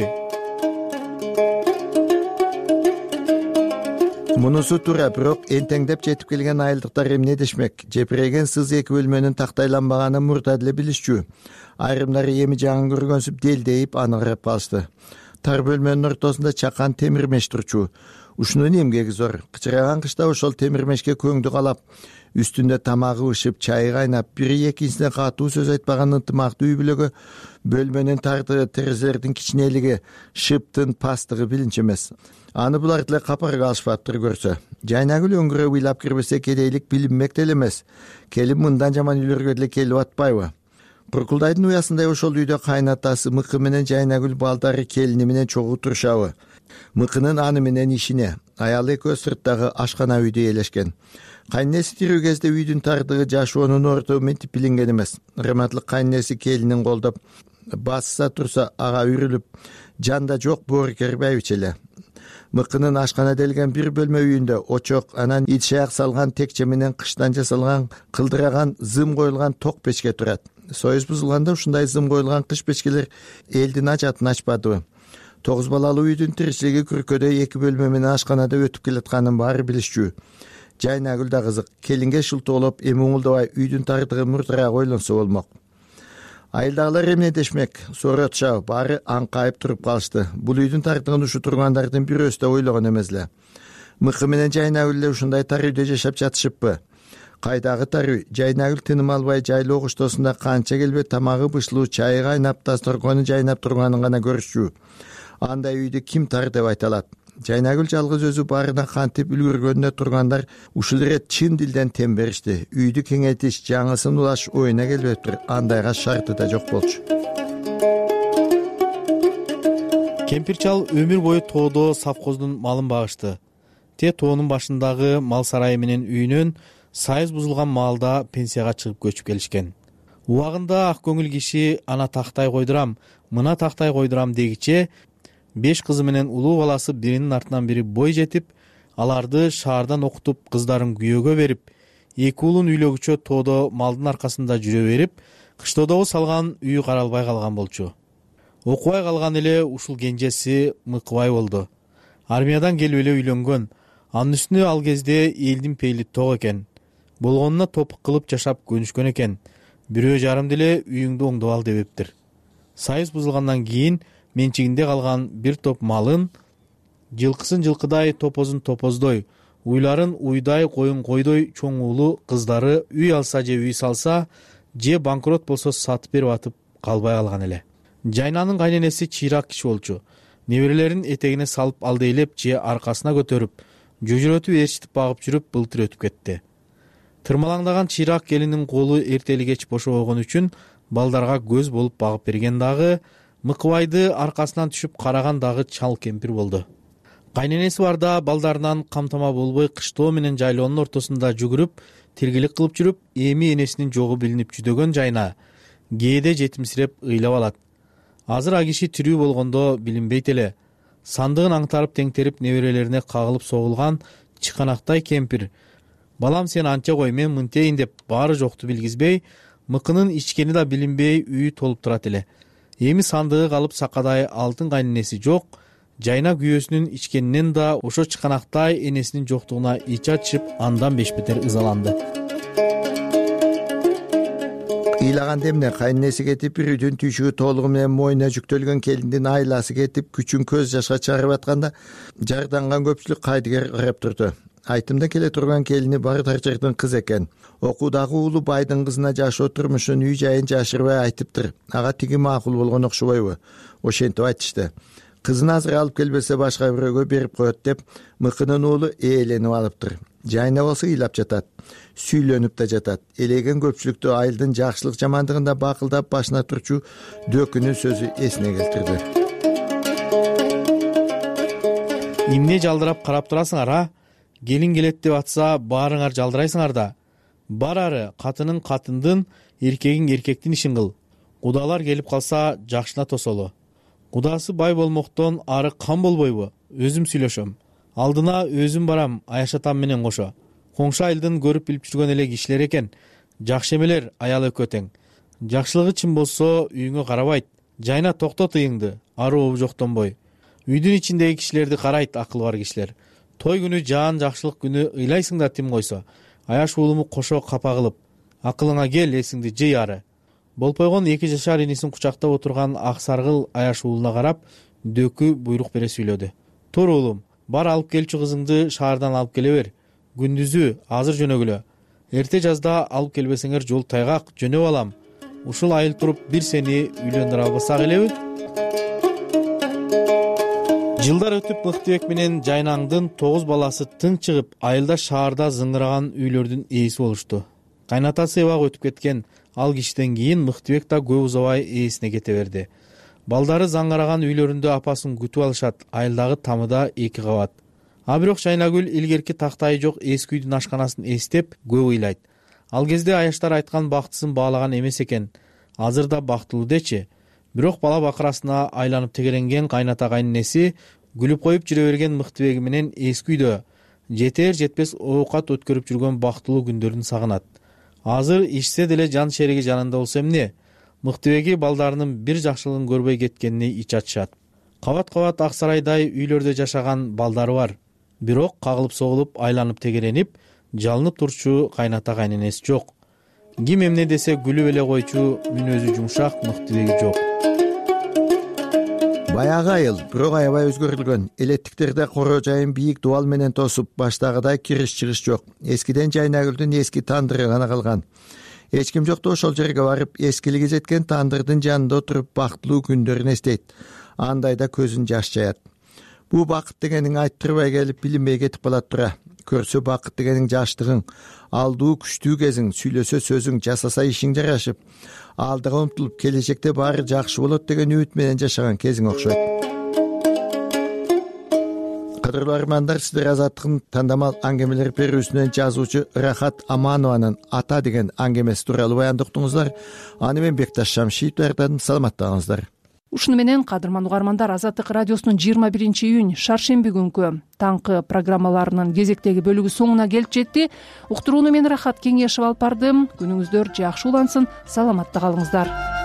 Мунусу туура, бирок энтеңдеп жетип келген айылдыктар эмне дешмек? Жепирейген сыз эки бөлмөнүн тактайланбаганын мурда деле билишчү. Айрымдары эми жаңы көргөнсүп делдейип аны карап калышты. Тар бөлмөнүн ортосунда чакан темирмеш турчу. Ушунун эмгеги зор. Кычыраган кышта ошол темирмешке көңдү калап, үстүндө тамагы бышып, чайы кайнап, бири экинчисине катуу сөз айтпаган ынтымактуу үй бүлөгө бөлмөнүн тартыгы, терезелердин кичинелиги, шыптын пастыгы билинчи эмес. Аны булар деле капарга алышпаптыр көрсө. Жайнагүл өңгөрө ыйлап кирбесе кедейлик билинмек деле эмес. Келин мындан жаман үйлөргө деле келип атпайбы? Куркулдайдын уясындай ошол үйдө кайнатасы Мыкы менен Жайнагүл балдары келини менен чогуу турушабы. Мыкынын аны менен ишине, аялы экөө сырттагы ашкана үйдө элешкен. Кайнеси тирүү кезде үйдүн тардыгы жашоонун орто мынтип билинген эмес. Раматлык кайнеси келинин колдоп басса турса ага үрүлүп, жанда жок боорукербейбичи эле. Мыкынын ашкана делген бир бөлмө үйүндө очок, анан ит шаяк салган текче менен кыштан жасалган кылдыраган зым коюлган ток печке турат. Союз бузулганда ушундай зым коюлган кыш печкелер элдин ажатын ачпадыбы? 9 балалуу үйдүн тиричилиги күркөдө 2 бөлмө менен ашканада өтүп келатканын баары билишчү. Жайнагүл да кызык. Келинге шылтоолоп, эми уңулдабай үйдүн тардыгы мурдараак ойлонсо болмок. Айылдагылар эмне дешмек, сооротча баары аңкайып туруп калышты. Бул үйдүн тартыгын ушу тургандардын бирөөсү да ойлогон эмес эле. Мыкы менен Жайнагүл эле ушундай тар үйдө жашап жатышыппы? Кайдагы тар үй? Жайнагүл тыным албай жайлоо коштосунда канча келбе тамагы бышылуу, чайы кайнап, дасторкону жайнап турганын гана көрүшчү. Андай үйдү ким тар деп айта алат? Жайнагүл жалгыз өзү баарына кантип үлгүргөнүнө тургандар ушул ирет чын дилден тем беришти. Үйдү кеңейтиш, жаңысын улаш оюна келбептир. Андайга шарты да жок болчу. Кемпир чал өмүр бою тоодо совхоздун малын багышты. Те тоонун башындагы мал сарайы менен үйүнөн сайыз бузулган маалда пенсияга чыгып көчүп келишкен. Убагында ак көңүл киши ана тактай койдурам, мына тактай койдурам дегиче 5 кызы менен улуу баласы биринин артынан бири бой жетип, аларды шаардан окутуп, кыздарын күйөөгө берип, 2 уулун үйлөгүчө тоодо малдын аркасында жүрө берип, кыштоодогу салган үйү каралбай калган болчу. Окубай калган эле ушул кенжеси Мыкыбай болду. Армиядан келип эле үйлөнгөн. Анын үстүнө ал кезде элдин пейли ток экен. Болгонуна топук кылып жашап көнүшкөн экен. Бирөө жарым деле үйүңдү оңдоп ал дебептир. Сайыз бузулгандан кийин менчигинде калган бир топ малын, жылкысын жылкыдай, топозун топоздой, уйларын уйдай, коюн койдой чоң уулу кыздары үй алса же үй салса, же банкрот болсо сатып берип атып калбай калган эле. Жайнанын кайненеси чыйрак киши болчу. Неберелерин этегине салып алдейлеп же аркасына көтөрүп, жөжөрөтүп ээрчитип багып жүрүп былтыр өтүп кетти. Тырмалаңдаган чыйрак келиндин колу эртели кеч бошобогон үчүн балдарга көз болуп багып берген дагы, Мыкыбайды аркасынан түшүп караган дагы чал кемпир болду. Кайненеси барда балдарынан камтама болбой кыштоо менен жайлоонун ортосунда жүгүрүп, тиргелик кылып жүрүп, эми энесинин жогу билинип жүдөгөн Жайна кээде жетимсиреп ыйлап алат. Азыр а киши тирүү болгондо билинбейт эле. Сандыгын аңтарып теңтерип неберелерине кагылып согулган чыканактай кемпир. Балам сен анча кой, мен мынтейин деп баары жокту билгизбей, мыкынын ичкени да билинбей үйү толуп турат эле. Эми сандыгы калып сакадай алтын кайненеси жок. Жайна күйөөсүнүн ичкенинен да ошо чыканактай энесинин жоктугуна ич ачышып, андан бешбетер ызаланды. Ыйлаганда эмне кайненеси кетип, бир үйдүн түйшүгү толугу менен мойнуна жүктөлгөн келиндин айласы кетип, күчүн көз жашка чыгарып атканда, жарданган көпчүлүк кайдыгер карап турду. Айтымда келе турган келини бары тарчырдын кыз экен. Окуудагы уулу байдын кызына жашоо турмушун, үй жайын жашырбай айтыптыр. Ага тиги макул болгон окшобойбу? Ошентип айтышты. Кызын азыр алып келбесе башка бирөөгө берип коет деп, мыкынын уулу ээленип алыптыр. Жайна болсо ыйлап жатат, сүйлөнүп да жатат. Элеген көпчүлүктү айылдын жакшылык жамандыгында бакылдап башына турчу дөкүнүн сөзү эсине келтирди. Эмне жалдырап карап турасыңар, а? Келин келет деп атса, баарыңар жалдырайсыңар да. Бар ары, катынын катындын, эркегиң эркектин ишин кыл. Кудалар келип калса, жакшына тосолу. Кудасы бай болмоктон ары кам болбойбу? Өзүм сүйлөшөм. Алдына өзүм барам, Аяш атам менен кошо. Коңшу айылдын көрүп билип жүргөн эле кишилер экен. Жакшы эмелер, аял экөө тең. Жакшылыгы чын болсо үйүңө карабайт. Жайна токтот ыйыңды, ары обу жоктонбой. Үйдүн ичиндеги кишилерди карайт акыл бар кишилер. Той күнү жаан жакшылык күнү ыйлайсың да тим койсо. Аяш уулуму кошо капа кылып, акылыңа кел, эсиңди жый ары. Болпойгон 2 жашар инисин кучактап отурган ак саргыл Аяш уулуна карап, дөкү буйрук бере сүйлөдү. Тур уулум, бар алып келчү кызыңды шаардан алып келе бер. Күндүзү азыр жөнөгүлө. Эрте жазда алып келбесеңер жол тайгак, жөнөп алам. Ушул айыл туруп бир сени үйлөндүрө албасак элеби? Жылдар өтүп Мыктыбек менен Жайнаңдын 9 баласы тың чыгып, айылда шаарда зыңгыраган үйлөрдүн ээси болушту. Кайнатасы эбак өтүп кеткен, ал кишиден кийин Мыктыбек да көп узабай ээсине кете берди. Балдары заңгараган үйлөрүндө апасын күтүп алышат, айылдагы тамыда 2 кабат. А бирок Жайнагүл илгерки тактайы жок эски үйдүн ашканасын эстеп көп ыйлайт. Ал кезде Аяштар айткан бактысын баалаган эмес экен. Азыр да бактылуу дечи. Бирок бала бакырасына айланып тегеренген кайната кайненеси күлүп коюп жүрө берген Мыктыбеги менен эски үйдө жетер жетпес оокат өткөрүп жүргөн бактылуу күндөрүн сагынат. Азыр ичсе деле жан шериги жанында болсо эмне? Мыктыбеги балдарынын бир жакшылыгын көрбөй кеткенине ич ачышат. Кабат-кабат ак сарайдай үйлөрдө жашаган балдары бар. Бирок кагылып согулуп, айланып тегеренип, жалынып турчу кайната кайненеси жок. ким эмне десе күлүп эле койчу, мүнөзү жумшак, мык тилеги жок. Баягы айыл бирок аябай өзгөрүлгөн. Элеттиктерде коро жайын бийик дубал менен тосуп, баштагыдай кириш-чыгыш жок. Эскиден Жайнагүлдүн эски тандыры гана калган. Эч ким жокто ошол жерге барып, эскилиги жеткен тандырдын жанында отуруп бактылуу күндөрүн эстейт. Андайда көзүн жаш жаят. Бул бакыт дегениң айттырбай келип, билинбей кетип калат тура. Көрсө бакыт дегениң жаштыгың, алдуу күчтүү кезиң, сүйлөсө сөзүң, жасаса ишиң жарашып, алдыга умтулуп келечекте баары жакшы болот деген үмүт менен жашаган кезиң окшойт. Кадырлуу армандар, сиздер Азаттыктын тандамал аңгемелер берүүсүнөн жазуучу Рахат Аманованын Ата деген аңгемеси тууралуу баянды уктуңуздар. Аны мен Бекташ Шамшиев даярдадым. Саламаттаңыздар. Ушуну менен кадырман угармандар, Азаттык радиосунун 21-июнь шаршемби күнкү таңкы программаларынын кезектеги бөлүгү соңуна келип жетти. Уктурууну мен Рахат Кеңешев алып бардым. Күнүңүздөр жакшы улансын, саламатта калыңыздар.